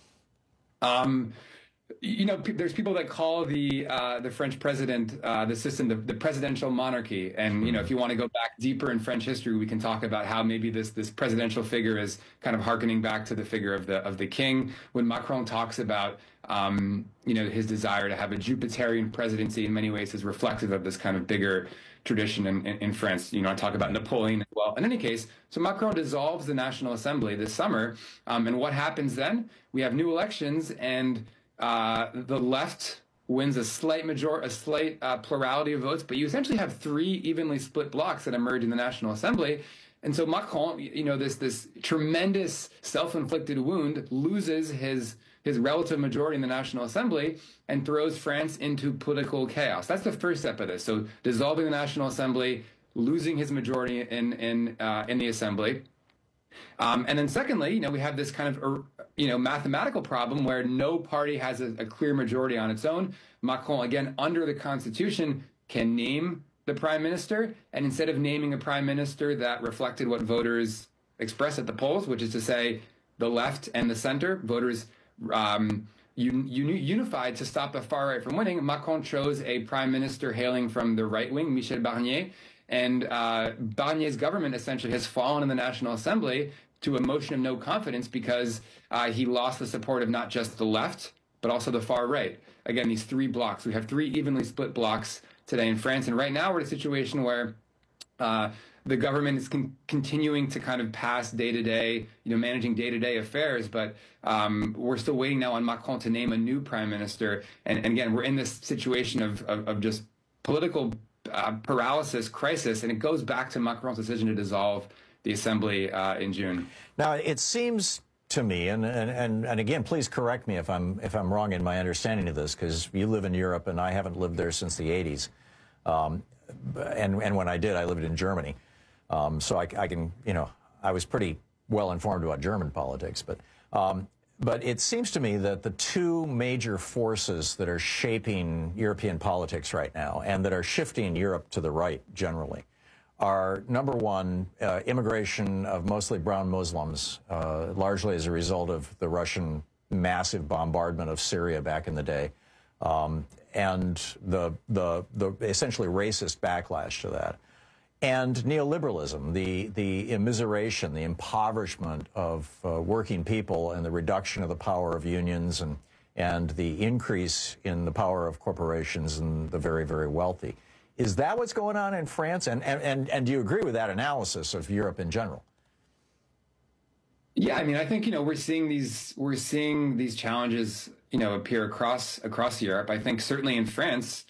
Um, You know, there's people that call the uh, the French president, uh, the system, the, the presidential monarchy. And, you know, if you want to go back deeper in French history, we can talk about how maybe this this presidential figure is kind of hearkening back to the figure of the of the king. When Macron talks about, um, you know, his desire to have a Jupiterian presidency, in many ways is reflective of this kind of bigger tradition in, in, in France. You know, I talk about Napoleon as well. In any case, so Macron dissolves the National Assembly this summer. Um, and what happens then? We have new elections, and Uh, the left wins a slight major, a slight uh, plurality of votes, but you essentially have three evenly split blocks that emerge in the National Assembly. And so Macron, you know, this this tremendous self-inflicted wound, loses his his relative majority in the National Assembly and throws France into political chaos. That's the first step of this. So dissolving the National Assembly, losing his majority in in uh, in the Assembly. Um, and then secondly, you know, we have this kind of, you know, mathematical problem where no party has a, a clear majority on its own. Macron, again, under the Constitution, can name the prime minister. And instead of naming a prime minister that reflected what voters expressed at the polls, which is to say the left and the center, voters um, un, un, unified to stop the far right from winning. Macron chose a prime minister hailing from the right wing, Michel Barnier, and uh, Barnier's government essentially has fallen in the National Assembly to a motion of no confidence because uh, he lost the support of not just the left, but also the far right. Again, these three blocks. We have three evenly split blocks today in France. And right now we're in a situation where uh, the government is con- continuing to kind of pass day-to-day, you know, managing day-to-day affairs. But um, we're still waiting now on Macron to name a new prime minister. And, and again, we're in this situation of, of, of just political uh, paralysis, crisis. And it goes back to Macron's decision to dissolve the assembly uh, in June. Now, it seems to me, and, and, and, and again, please correct me if I'm, if I'm wrong in my understanding of this, because you live in Europe and I haven't lived there since the eighties. Um, and, and when I did, I lived in Germany. Um, so I, I can, you know, I was pretty well informed about German politics. But, um, but it seems to me that the two major forces that are shaping European politics right now and that are shifting Europe to the right generally are, number one, uh, immigration of mostly brown Muslims, uh, largely as a result of the Russian massive bombardment of Syria back in the day, um, and the, the, the essentially racist backlash to that. And neoliberalism, the, the immiseration, the impoverishment of uh, working people and the reduction of the power of unions and, and the increase in the power of corporations and the very, very wealthy. Is that what's going on in France? And, and, and, and do you agree with that analysis of Europe in general? Yeah, I mean, I think, you know, we're seeing these we're seeing these challenges, you know, appear across across Europe. I think certainly in France,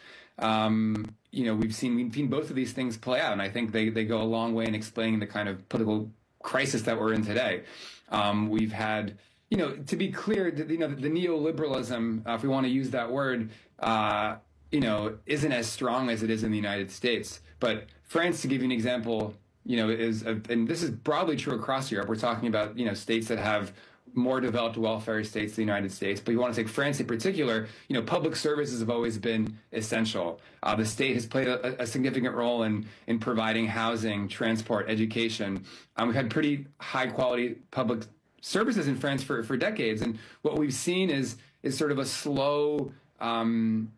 um, you know, we've seen we've seen both of these things play out. And I think they, they go a long way in explaining the kind of political crisis that we're in today. Um, we've had, you know, to be clear, you know, the neoliberalism, uh, if we want to use that word, uh, you know, isn't as strong as it is in the United States. But France, to give you an example, you know, is, a, and this is broadly true across Europe. We're talking about, you know, states that have more developed welfare states than the United States. But you want to take France in particular, you know, public services have always been essential. Uh, the state has played a, a significant role in, in providing housing, transport, education. Um, we've had pretty high quality public services in France for, for decades. And what we've seen is, is sort of a slow, um,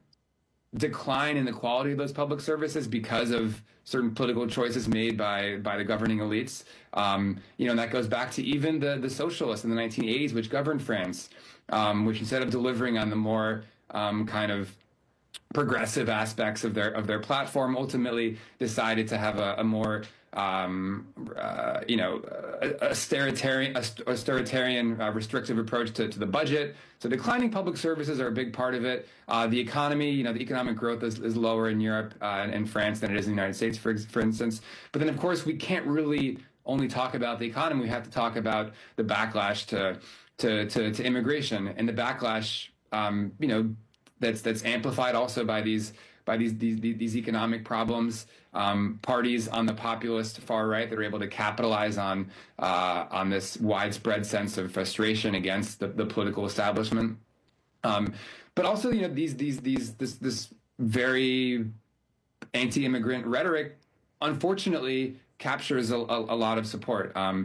decline in the quality of those public services because of certain political choices made by by the governing elites. Um, you know, and that goes back to even the the socialists in the nineteen eighties, which governed France, um, which instead of delivering on the more um, kind of progressive aspects of their of their platform, ultimately decided to have a, a more um, uh, you know, authoritarian, authoritarian uh, restrictive approach to, to the budget. So declining public services are a big part of it. Uh, the economy, you know, the economic growth is, is lower in Europe uh, and, and France than it is in the United States, for, for instance. But then, of course, we can't really only talk about the economy. We have to talk about the backlash to to to, to immigration and the backlash, um, you know, that's that's amplified also by these by these these, these economic problems. Um, parties on the populist far right that are able to capitalize on uh, on this widespread sense of frustration against the, the political establishment, um, but also, you know, these these these this this very anti-immigrant rhetoric, unfortunately, captures a, a, a lot of support. Um,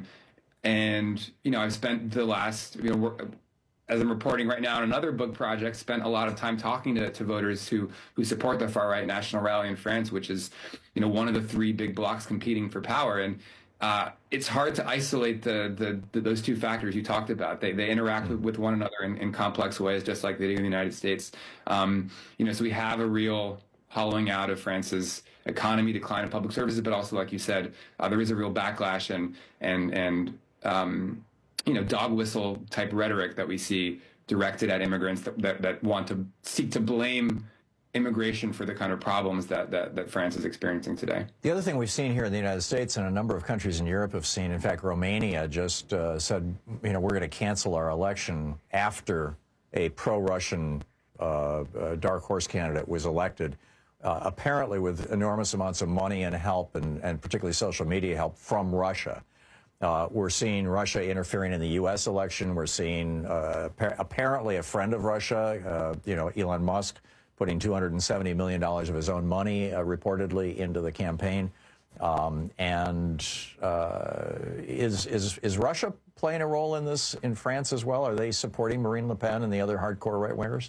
and you know, I've spent the last you know. Work, as I'm reporting right now on another book project, spent a lot of time talking to, to voters who who support the far-right National Rally in France, which is, you know, one of the three big blocs competing for power. And uh, it's hard to isolate the, the, the those two factors you talked about. They they interact with, with one another in, in complex ways, just like they do in the United States. Um, you know, so we have a real hollowing out of France's economy, decline of public services, but also, like you said, uh, there is a real backlash and and and um, you know, dog whistle type rhetoric that we see directed at immigrants that, that, that want to seek to blame immigration for the kind of problems that, that, that France is experiencing today. The other thing we've seen here in the United States and a number of countries in Europe have seen, in fact, Romania just uh, said, you know, we're going to cancel our election after a pro-Russian uh, uh, dark horse candidate was elected, uh, apparently with enormous amounts of money and help, and, and particularly social media help from Russia. Uh, we're seeing Russia interfering in the U S election. We're seeing uh, apparently a friend of Russia, uh, you know, Elon Musk, putting two hundred seventy million dollars of his own money uh, reportedly into the campaign. Um, and uh, is, is, is Russia playing a role in this in France as well? Are they supporting Marine Le Pen and the other hardcore right-wingers?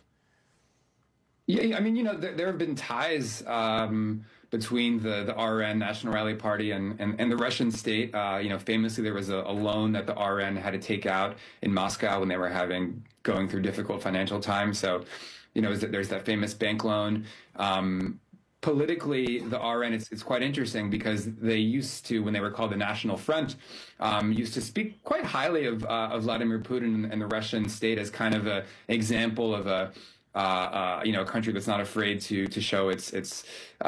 Yeah, I mean, you know, there, there have been ties um, between the, the R N, National Rally Party, and, and, and the Russian state. Uh, you know, famously, there was a, a loan that the R N had to take out in Moscow when they were having going through difficult financial times. So, you know, there's that famous bank loan. Um, Politically, the R N, it's, it's quite interesting because they used to, when they were called the National Front, um, used to speak quite highly of, uh, of Vladimir Putin and, and the Russian state as kind of an example of a, uh, uh, you know, a country that's not afraid to to show its its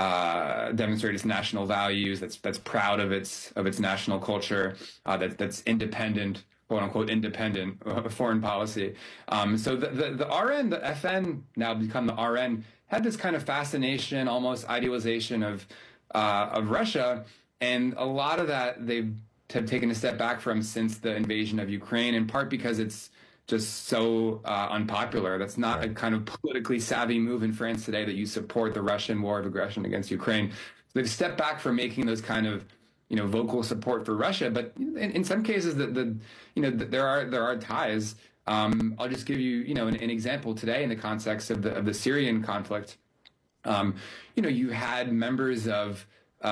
uh, demonstrate its national values, that's that's proud of its of its national culture, uh, that that's independent, quote unquote independent uh, foreign policy. Um, so the, the the R N, the F N, now become the R N, had this kind of fascination, almost idealization of uh, of Russia, and a lot of that they've have taken a step back from since the invasion of Ukraine, in part because it's just so uh, unpopular. That's not a kind of politically savvy move in France today, that you support the Russian war of aggression against Ukraine. So they've stepped back from making those kind of, you know, vocal support for Russia. But in, in some cases, the, the you know, the, there are there are ties. Um, I'll just give you, you know, an, an example today in the context of the of the Syrian conflict. Um, you know, you had members of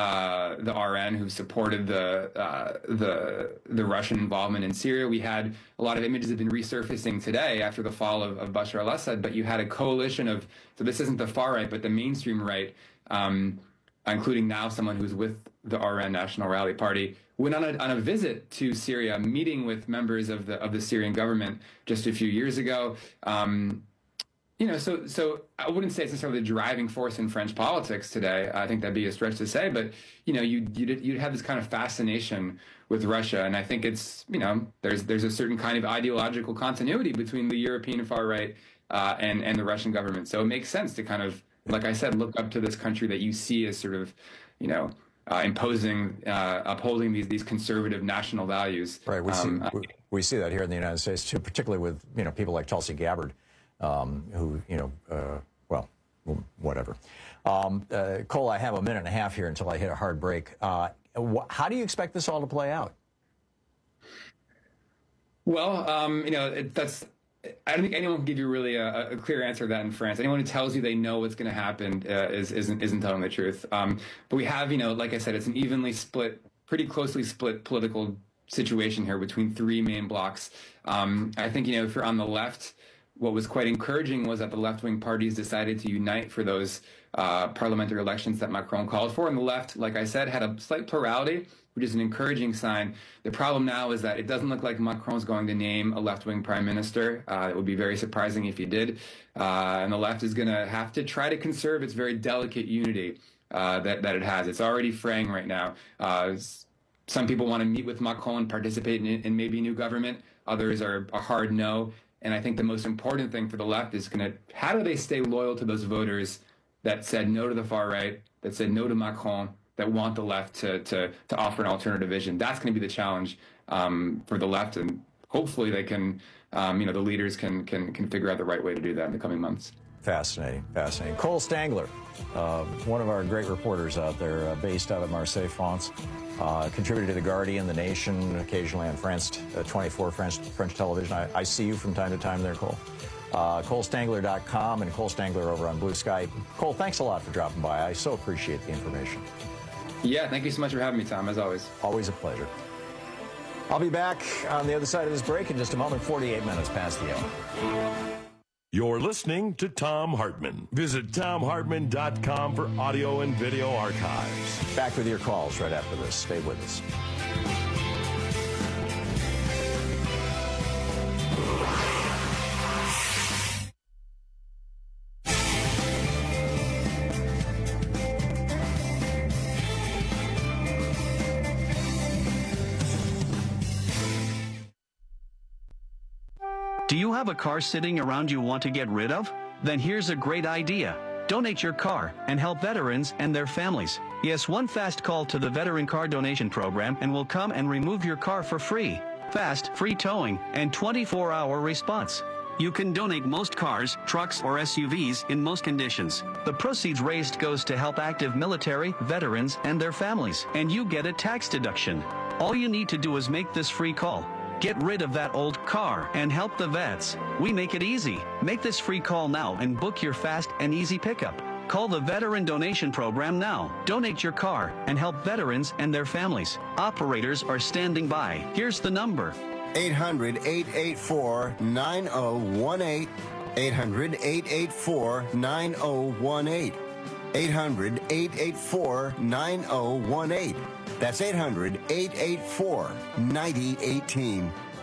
uh, the R N who supported the uh, the the Russian involvement in Syria. We had a lot of images have been resurfacing today after the fall of, of Bashar al-Assad, but you had a coalition of, so this isn't the far right, but the mainstream right, um, including now someone who's with the R N, National Rally Party, went on a, on a visit to Syria, meeting with members of the of the Syrian government just a few years ago. Um, You know, so so I wouldn't say it's necessarily the driving force in French politics today. I think that'd be a stretch to say, but you know, you you'd, you'd have this kind of fascination with Russia, and I think it's, you know, there's there's a certain kind of ideological continuity between the European far right uh, and and the Russian government. So it makes sense to kind of, like I said, look up to this country that you see as sort of, you know, uh, imposing, uh, upholding these these conservative national values. Right. We um, see we, we see that here in the United States too, particularly with, you know, people like Tulsi Gabbard. Um, who, you know, uh, well, whatever. Um, uh, Cole, I have a minute and a half here until I hit a hard break. Uh, wh- how do you expect this all to play out? Well, um, you know, it, that's, I don't think anyone can give you really a, a clear answer to that in France. Anyone who tells you they know what's going to happen uh, is, isn't, isn't telling the truth. Um, but we have, you know, like I said, it's an evenly split, pretty closely split political situation here between three main blocks. Um, I think, you know, if you're on the left, what was quite encouraging was that the left-wing parties decided to unite for those uh, parliamentary elections that Macron called for. And the left, like I said, had a slight plurality, which is an encouraging sign. The problem now is that it doesn't look like Macron's going to name a left-wing prime minister. Uh, it would be very surprising if he did. Uh, and the left is going to have to try to conserve its very delicate unity uh, that, that it has. It's already fraying right now. Uh, some people want to meet with Macron and participate in, in maybe new government. Others are a hard no. And I think the most important thing for the left is going to, how do they stay loyal to those voters that said no to the far right, that said no to Macron, that want the left to to, to offer an alternative vision? That's going to be the challenge um, for the left, and hopefully they can, um, you know, the leaders can can can figure out the right way to do that in the coming months. Fascinating, fascinating. Cole Stangler, uh, one of our great reporters out there, uh, based out of Marseille, France. Uh, contributed to The Guardian, The Nation, occasionally on France uh, twenty-four French, French television. I, I see you from time to time there, Cole. Uh, Cole Stangler dot com and Cole Stangler over on Blue Sky. Cole, thanks a lot for dropping by. I so appreciate the information. Yeah, thank you so much for having me, Tom, as always. Always a pleasure. I'll be back on the other side of this break in just a moment, forty-eight minutes past the hour. You're listening to Thom Hartmann. Visit Thom Hartmann dot com for audio and video archives. Back with your calls right after this. Stay with us. Do you have a car sitting around you want to get rid of? Then here's a great idea. Donate your car and help veterans and their families. Yes, one fast call to the Veteran Car Donation Program and we'll come and remove your car for free. Fast, free towing, and twenty-four hour response. You can donate most cars, trucks, or S U Vs in most conditions. The proceeds raised goes to help active military, veterans, and their families, and you get a tax deduction. All you need to do is make this free call. Get rid of that old car and help the vets. We make it easy. Make this free call now and book your fast and easy pickup. Call the Veteran Donation Program now. Donate your car and help veterans and their families. Operators are standing by. Here's the number. eight hundred, eight eight four, nine oh one eight. eight hundred, eight eight four, nine oh one eight. eight hundred, eight eight four, nine oh one eight. That's eight hundred, eight eight four, nine oh one eight.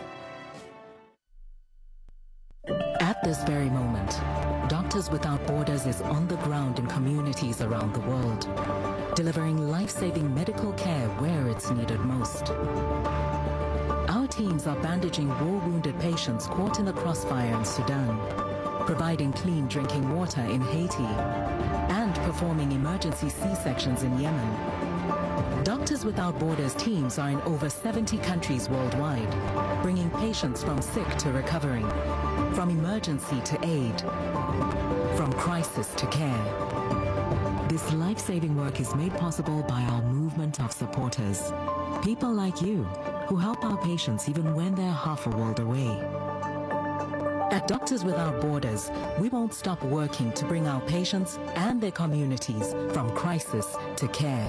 At this very moment, Doctors Without Borders is on the ground in communities around the world, delivering life-saving medical care where it's needed most. Our teams are bandaging war-wounded patients caught in the crossfire in Sudan, providing clean drinking water in Haiti, and performing emergency C-sections in Yemen. Doctors Without Borders teams are in over seventy countries worldwide, bringing patients from sick to recovering, from emergency to aid, from crisis to care. This life-saving work is made possible by our movement of supporters, people like you who help our patients even when they're half a world away. At Doctors Without Borders, we won't stop working to bring our patients and their communities from crisis to care.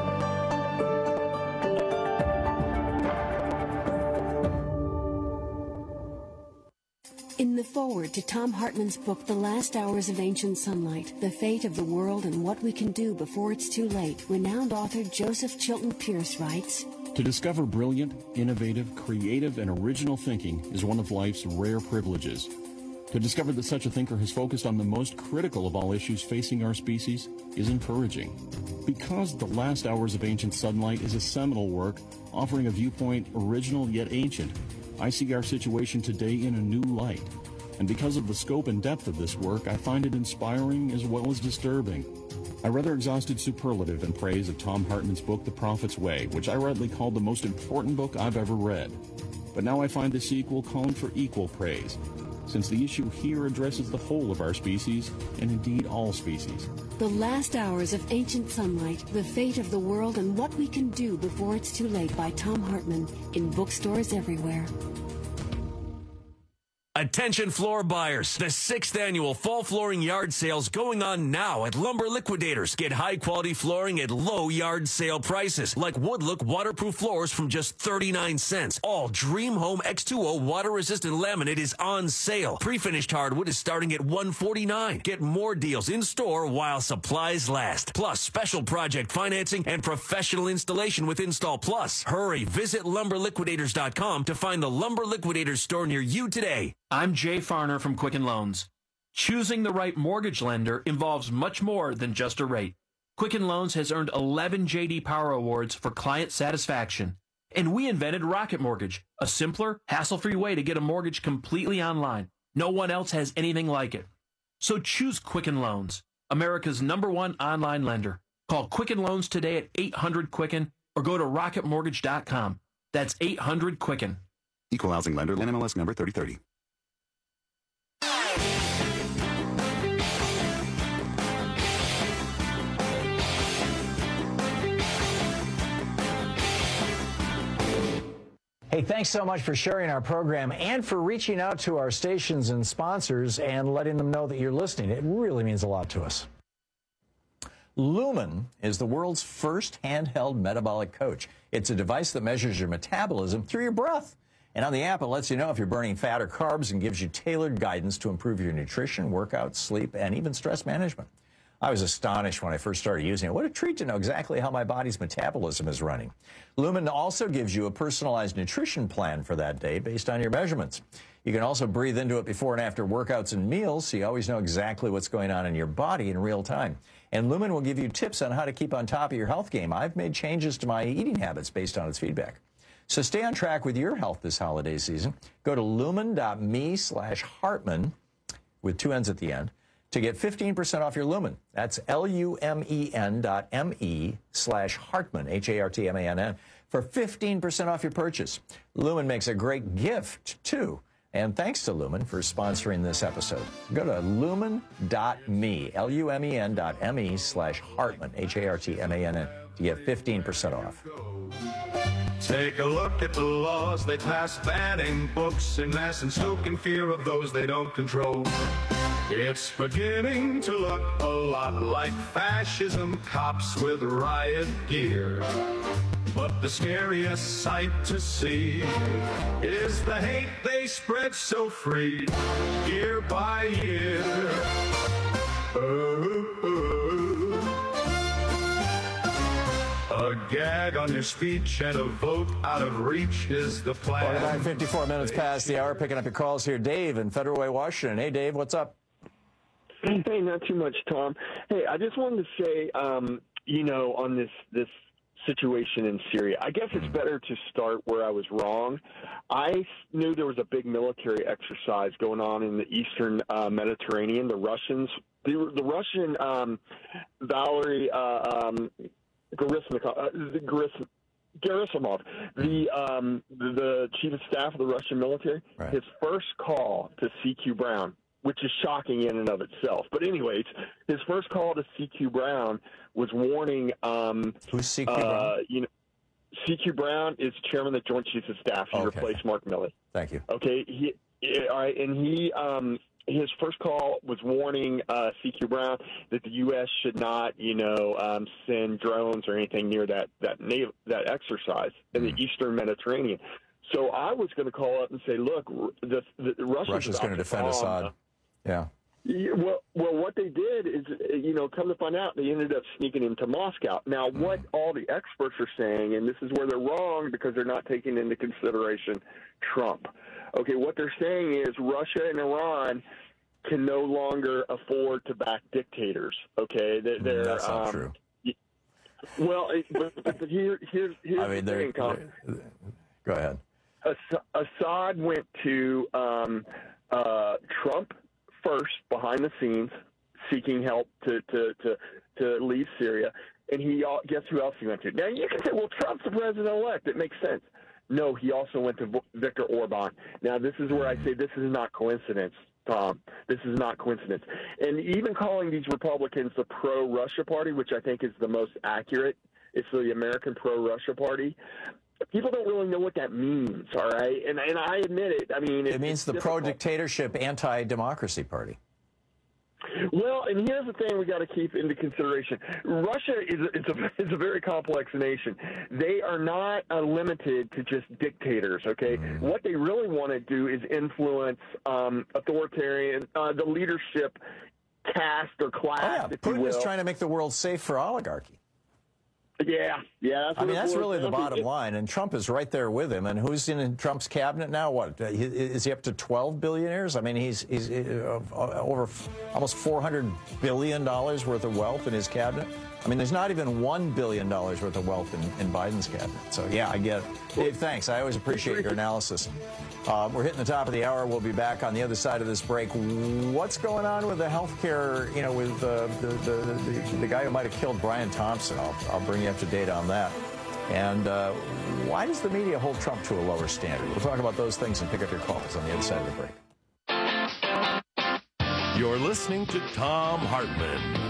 In the foreword to Thom Hartmann's book, The Last Hours of Ancient Sunlight, The Fate of the World and What We Can Do Before It's Too Late, renowned author Joseph Chilton Pearce writes, To discover brilliant, innovative, creative, and original thinking is one of life's rare privileges. To discover that such a thinker has focused on the most critical of all issues facing our species is encouraging. Because The Last Hours of Ancient Sunlight is a seminal work offering a viewpoint original yet ancient, I see our situation today in a new light. And because of the scope and depth of this work, I find it inspiring as well as disturbing. I rather exhausted superlative in praise of Thom Hartmann's book, The Prophet's Way, which I rightly called the most important book I've ever read. But now I find the sequel calling for equal praise, since the issue here addresses the whole of our species, and indeed all species. The Last Hours of Ancient Sunlight, The Fate of the World and What We Can Do Before It's Too Late by Thom Hartmann, in bookstores everywhere. Attention floor buyers, the sixth annual fall flooring yard sales going on now at Lumber Liquidators. Get high quality flooring at low yard sale prices, like Woodlook waterproof floors from just thirty-nine cents. All Dream Home X two O water resistant laminate is on sale. Pre-finished hardwood is starting at one forty-nine. Get more deals in store while supplies last. Plus special project financing and professional installation with Install Plus. Hurry, visit lumber liquidators dot com to find the Lumber Liquidators store near you today. I'm Jay Farner from Quicken Loans. Choosing the right mortgage lender involves much more than just a rate. Quicken Loans has earned eleven J D Power Awards for client satisfaction. And we invented Rocket Mortgage, a simpler, hassle-free way to get a mortgage completely online. No one else has anything like it. So choose Quicken Loans, America's number one online lender. Call Quicken Loans today at eight hundred Quicken or go to rocket mortgage dot com. That's eight hundred Quicken. Equal housing lender, N M L S number thirty thirty. Hey, thanks so much for sharing our program and for reaching out to our stations and sponsors and letting them know that you're listening. It really means a lot to us. Lumen is the world's first handheld metabolic coach. It's a device that measures your metabolism through your breath. And on the app, it lets you know if you're burning fat or carbs and gives you tailored guidance to improve your nutrition, workouts, sleep, and even stress management. I was astonished when I first started using it. What a treat to know exactly how my body's metabolism is running. Lumen also gives you a personalized nutrition plan for that day based on your measurements. You can also breathe into it before and after workouts and meals, so you always know exactly what's going on in your body in real time. And Lumen will give you tips on how to keep on top of your health game. I've made changes to my eating habits based on its feedback. So stay on track with your health this holiday season. Go to lumen dot me slash Hartmann with two N's at the end to get fifteen percent off your Lumen. That's L U M E N dot M-E slash Hartmann, H A R T M A N N, for fifteen percent off your purchase. Lumen makes a great gift, too. And thanks to Lumen for sponsoring this episode. Go to lumen dot me, L U M E N dot M-E slash Hartman, H A R T M A N N, to get fifteen percent off. Take a look at the laws they pass, banning books and mass and stoking fear of those they don't control. It's beginning to look a lot like fascism, cops with riot gear. But the scariest sight to see is the hate they spread so free, year by year. Oh, oh. A gag on your speech and a vote out of reach is the plan. forty-nine, fifty-four minutes past the hour, picking up your calls here. Dave in Federal Way, Washington. Hey, Dave, what's up? Hey, not too much, Tom. Hey, I just wanted to say, um, you know, on this this situation in Syria, I guess it's better to start where I was wrong. I knew there was a big military exercise going on in the eastern uh, Mediterranean. The Russians, the, the Russian um, Valery uh, um, Gerasimov, uh, Gerasimov, Gerasimov, the um, the, the chief of staff of the Russian military, right. His first call to C Q Brown, which is shocking in and of itself. But anyways, his first call to C Q Brown was warning. Um, Who's C Q uh, Brown? You know, C Q Brown is chairman of the Joint Chiefs of Staff. He okay. replaced Mark Milley. Thank you. Okay. He, all right, and he um, his first call was warning uh, C Q Brown that the U S should not, you know, um, send drones or anything near that that nav- that exercise in mm. the Eastern Mediterranean. So I was going to call up and say, look, the, the Russia's, Russia's going to defend Assad. Yeah. Yeah, well, well, what they did is, you know, come to find out, they ended up sneaking into Moscow. Now, what all the experts are saying, and this is where they're wrong because they're not taking into consideration Trump. Okay, what they're saying is Russia and Iran can no longer afford to back dictators. Okay, they're, they're that's not um, true. Well, it, but, but here, here's here's I mean, the thing, Tom. Go ahead. Assad went to um, uh, Trump first, behind the scenes, seeking help to, to, to, to leave Syria. And he, guess who else he went to? Now, you can say, well, Trump's the president-elect. It makes sense. No, he also went to Viktor Orban. Now, this is where I say this is not coincidence, Tom. This is not coincidence. And even calling these Republicans the pro-Russia party, which I think is the most accurate, it's the American pro-Russia party. People don't really know what that means, all right? And and I admit it. I mean, it means the pro-dictatorship, anti-democracy party. Well, and here's the thing we got to keep into consideration. Russia is a, it's a, it's a very complex nation. They are not uh, limited to just dictators, okay? Mm. What they really want to do is influence um, authoritarian, uh, the leadership caste or class, oh, yeah. if Putin you will. is trying to make the world safe for oligarchy. Yeah, yeah. That's I mean, that's really the down. bottom line, and Trump is right there with him. And who's in Trump's cabinet now? What is he up to? twelve billionaires? I mean, he's he's uh, over almost four hundred billion dollars worth of wealth in his cabinet. I mean, there's not even one billion dollars worth of wealth in, in Biden's cabinet. So yeah, I get it. Dave, thanks. I always appreciate your analysis. Uh, we're hitting the top of the hour. We'll be back on the other side of this break. What's going on with the health care, you know, with uh, the, the, the, the guy who might have killed Brian Thompson? I'll, I'll bring you up to date on that. And uh, why does the media hold Trump to a lower standard? We'll talk about those things and pick up your calls on the other side of the break. You're listening to Thom Hartmann.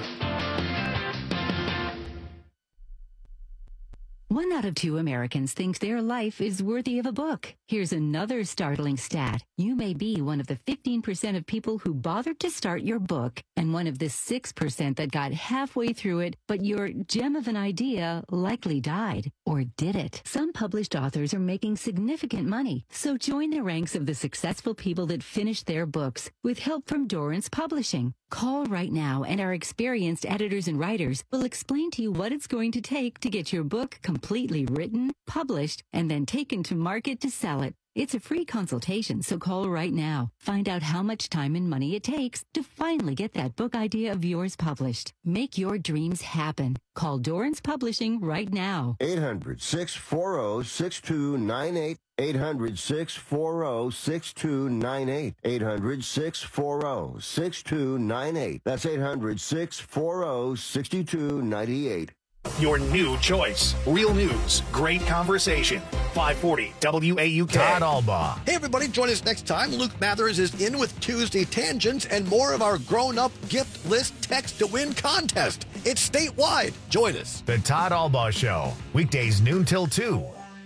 One out of two Americans think their life is worthy of a book. Here's another startling stat. You may be one of the fifteen percent of people who bothered to start your book and one of the six percent that got halfway through it, but your gem of an idea likely died. Or did it? Some published authors are making significant money, so join the ranks of the successful people that finished their books with help from Dorrance Publishing. Call right now and our experienced editors and writers will explain to you what it's going to take to get your book completely written, published, and then taken to market to sell it. It's a free consultation, so call right now. Find out how much time and money it takes to finally get that book idea of yours published. Make your dreams happen. Call Dorrance Publishing right now. eight hundred, six four zero, six two nine eight. eight hundred, six four zero, six two nine eight. eight hundred, six four zero, six two nine eight. That's eight hundred, six four zero, six two nine eight. Your new choice. Real news, great conversation. five forty W A U K. Todd Albaugh. Hey, everybody, join us next time. Luke Mathers is in with Tuesday Tangents and more of our grown-up gift list text to win contest. It's statewide. Join us. The Todd Albaugh Show. Weekdays noon till two.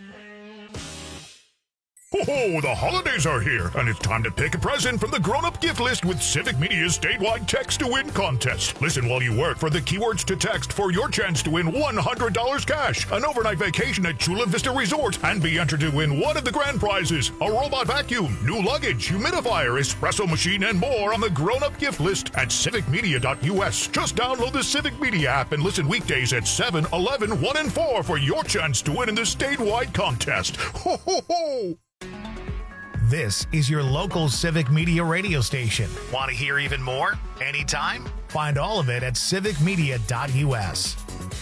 Ho-ho, the holidays are here, and it's time to pick a present from the grown-up gift list with Civic Media's statewide text-to-win contest. Listen while you work for the keywords to text for your chance to win one hundred dollars cash, an overnight vacation at Chula Vista Resort, and be entered to win one of the grand prizes, a robot vacuum, new luggage, humidifier, espresso machine, and more on the grown-up gift list at civic media dot U S. Just download the Civic Media app and listen weekdays at seven, eleven, one, and four for your chance to win in the statewide contest. Ho-ho-ho! This is your local Civic Media radio station. Want to hear even more? Anytime? Find all of it at civic media dot U S.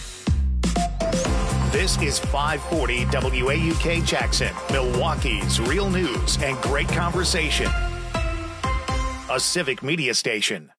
This is five forty W A U K Jackson, Milwaukee's real news and great conversation. A Civic Media station.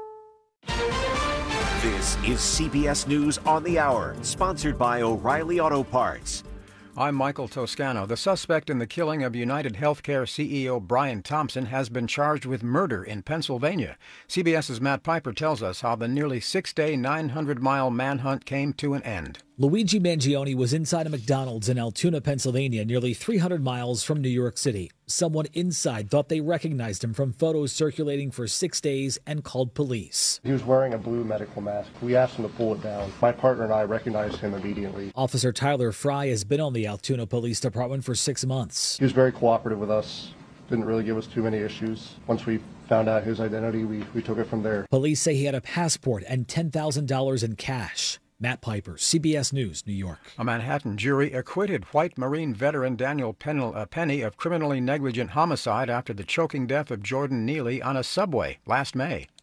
This is C B S News on the Hour, sponsored by O'Reilly Auto Parts. I'm Michael Toscano. The suspect in the killing of United Healthcare C E O Brian Thompson has been charged with murder in Pennsylvania. CBS's Matt Piper tells us how the nearly six-day, nine hundred mile manhunt came to an end. Luigi Mangione was inside a McDonald's in Altoona, Pennsylvania, nearly three hundred miles from New York City. Someone inside thought they recognized him from photos circulating for six days and called police. He was wearing a blue medical mask. We asked him to pull it down. My partner and I recognized him immediately. Officer Tyler Fry has been on the Altoona Police Department for six months. He was very cooperative with us. Didn't really give us too many issues. Once we found out his identity, we, we took it from there. Police say he had a passport and ten thousand dollars in cash. Matt Piper, C B S News, New York. A Manhattan jury acquitted white Marine veteran Daniel Penny of criminally negligent homicide after the choking death of Jordan Neely on a subway last May.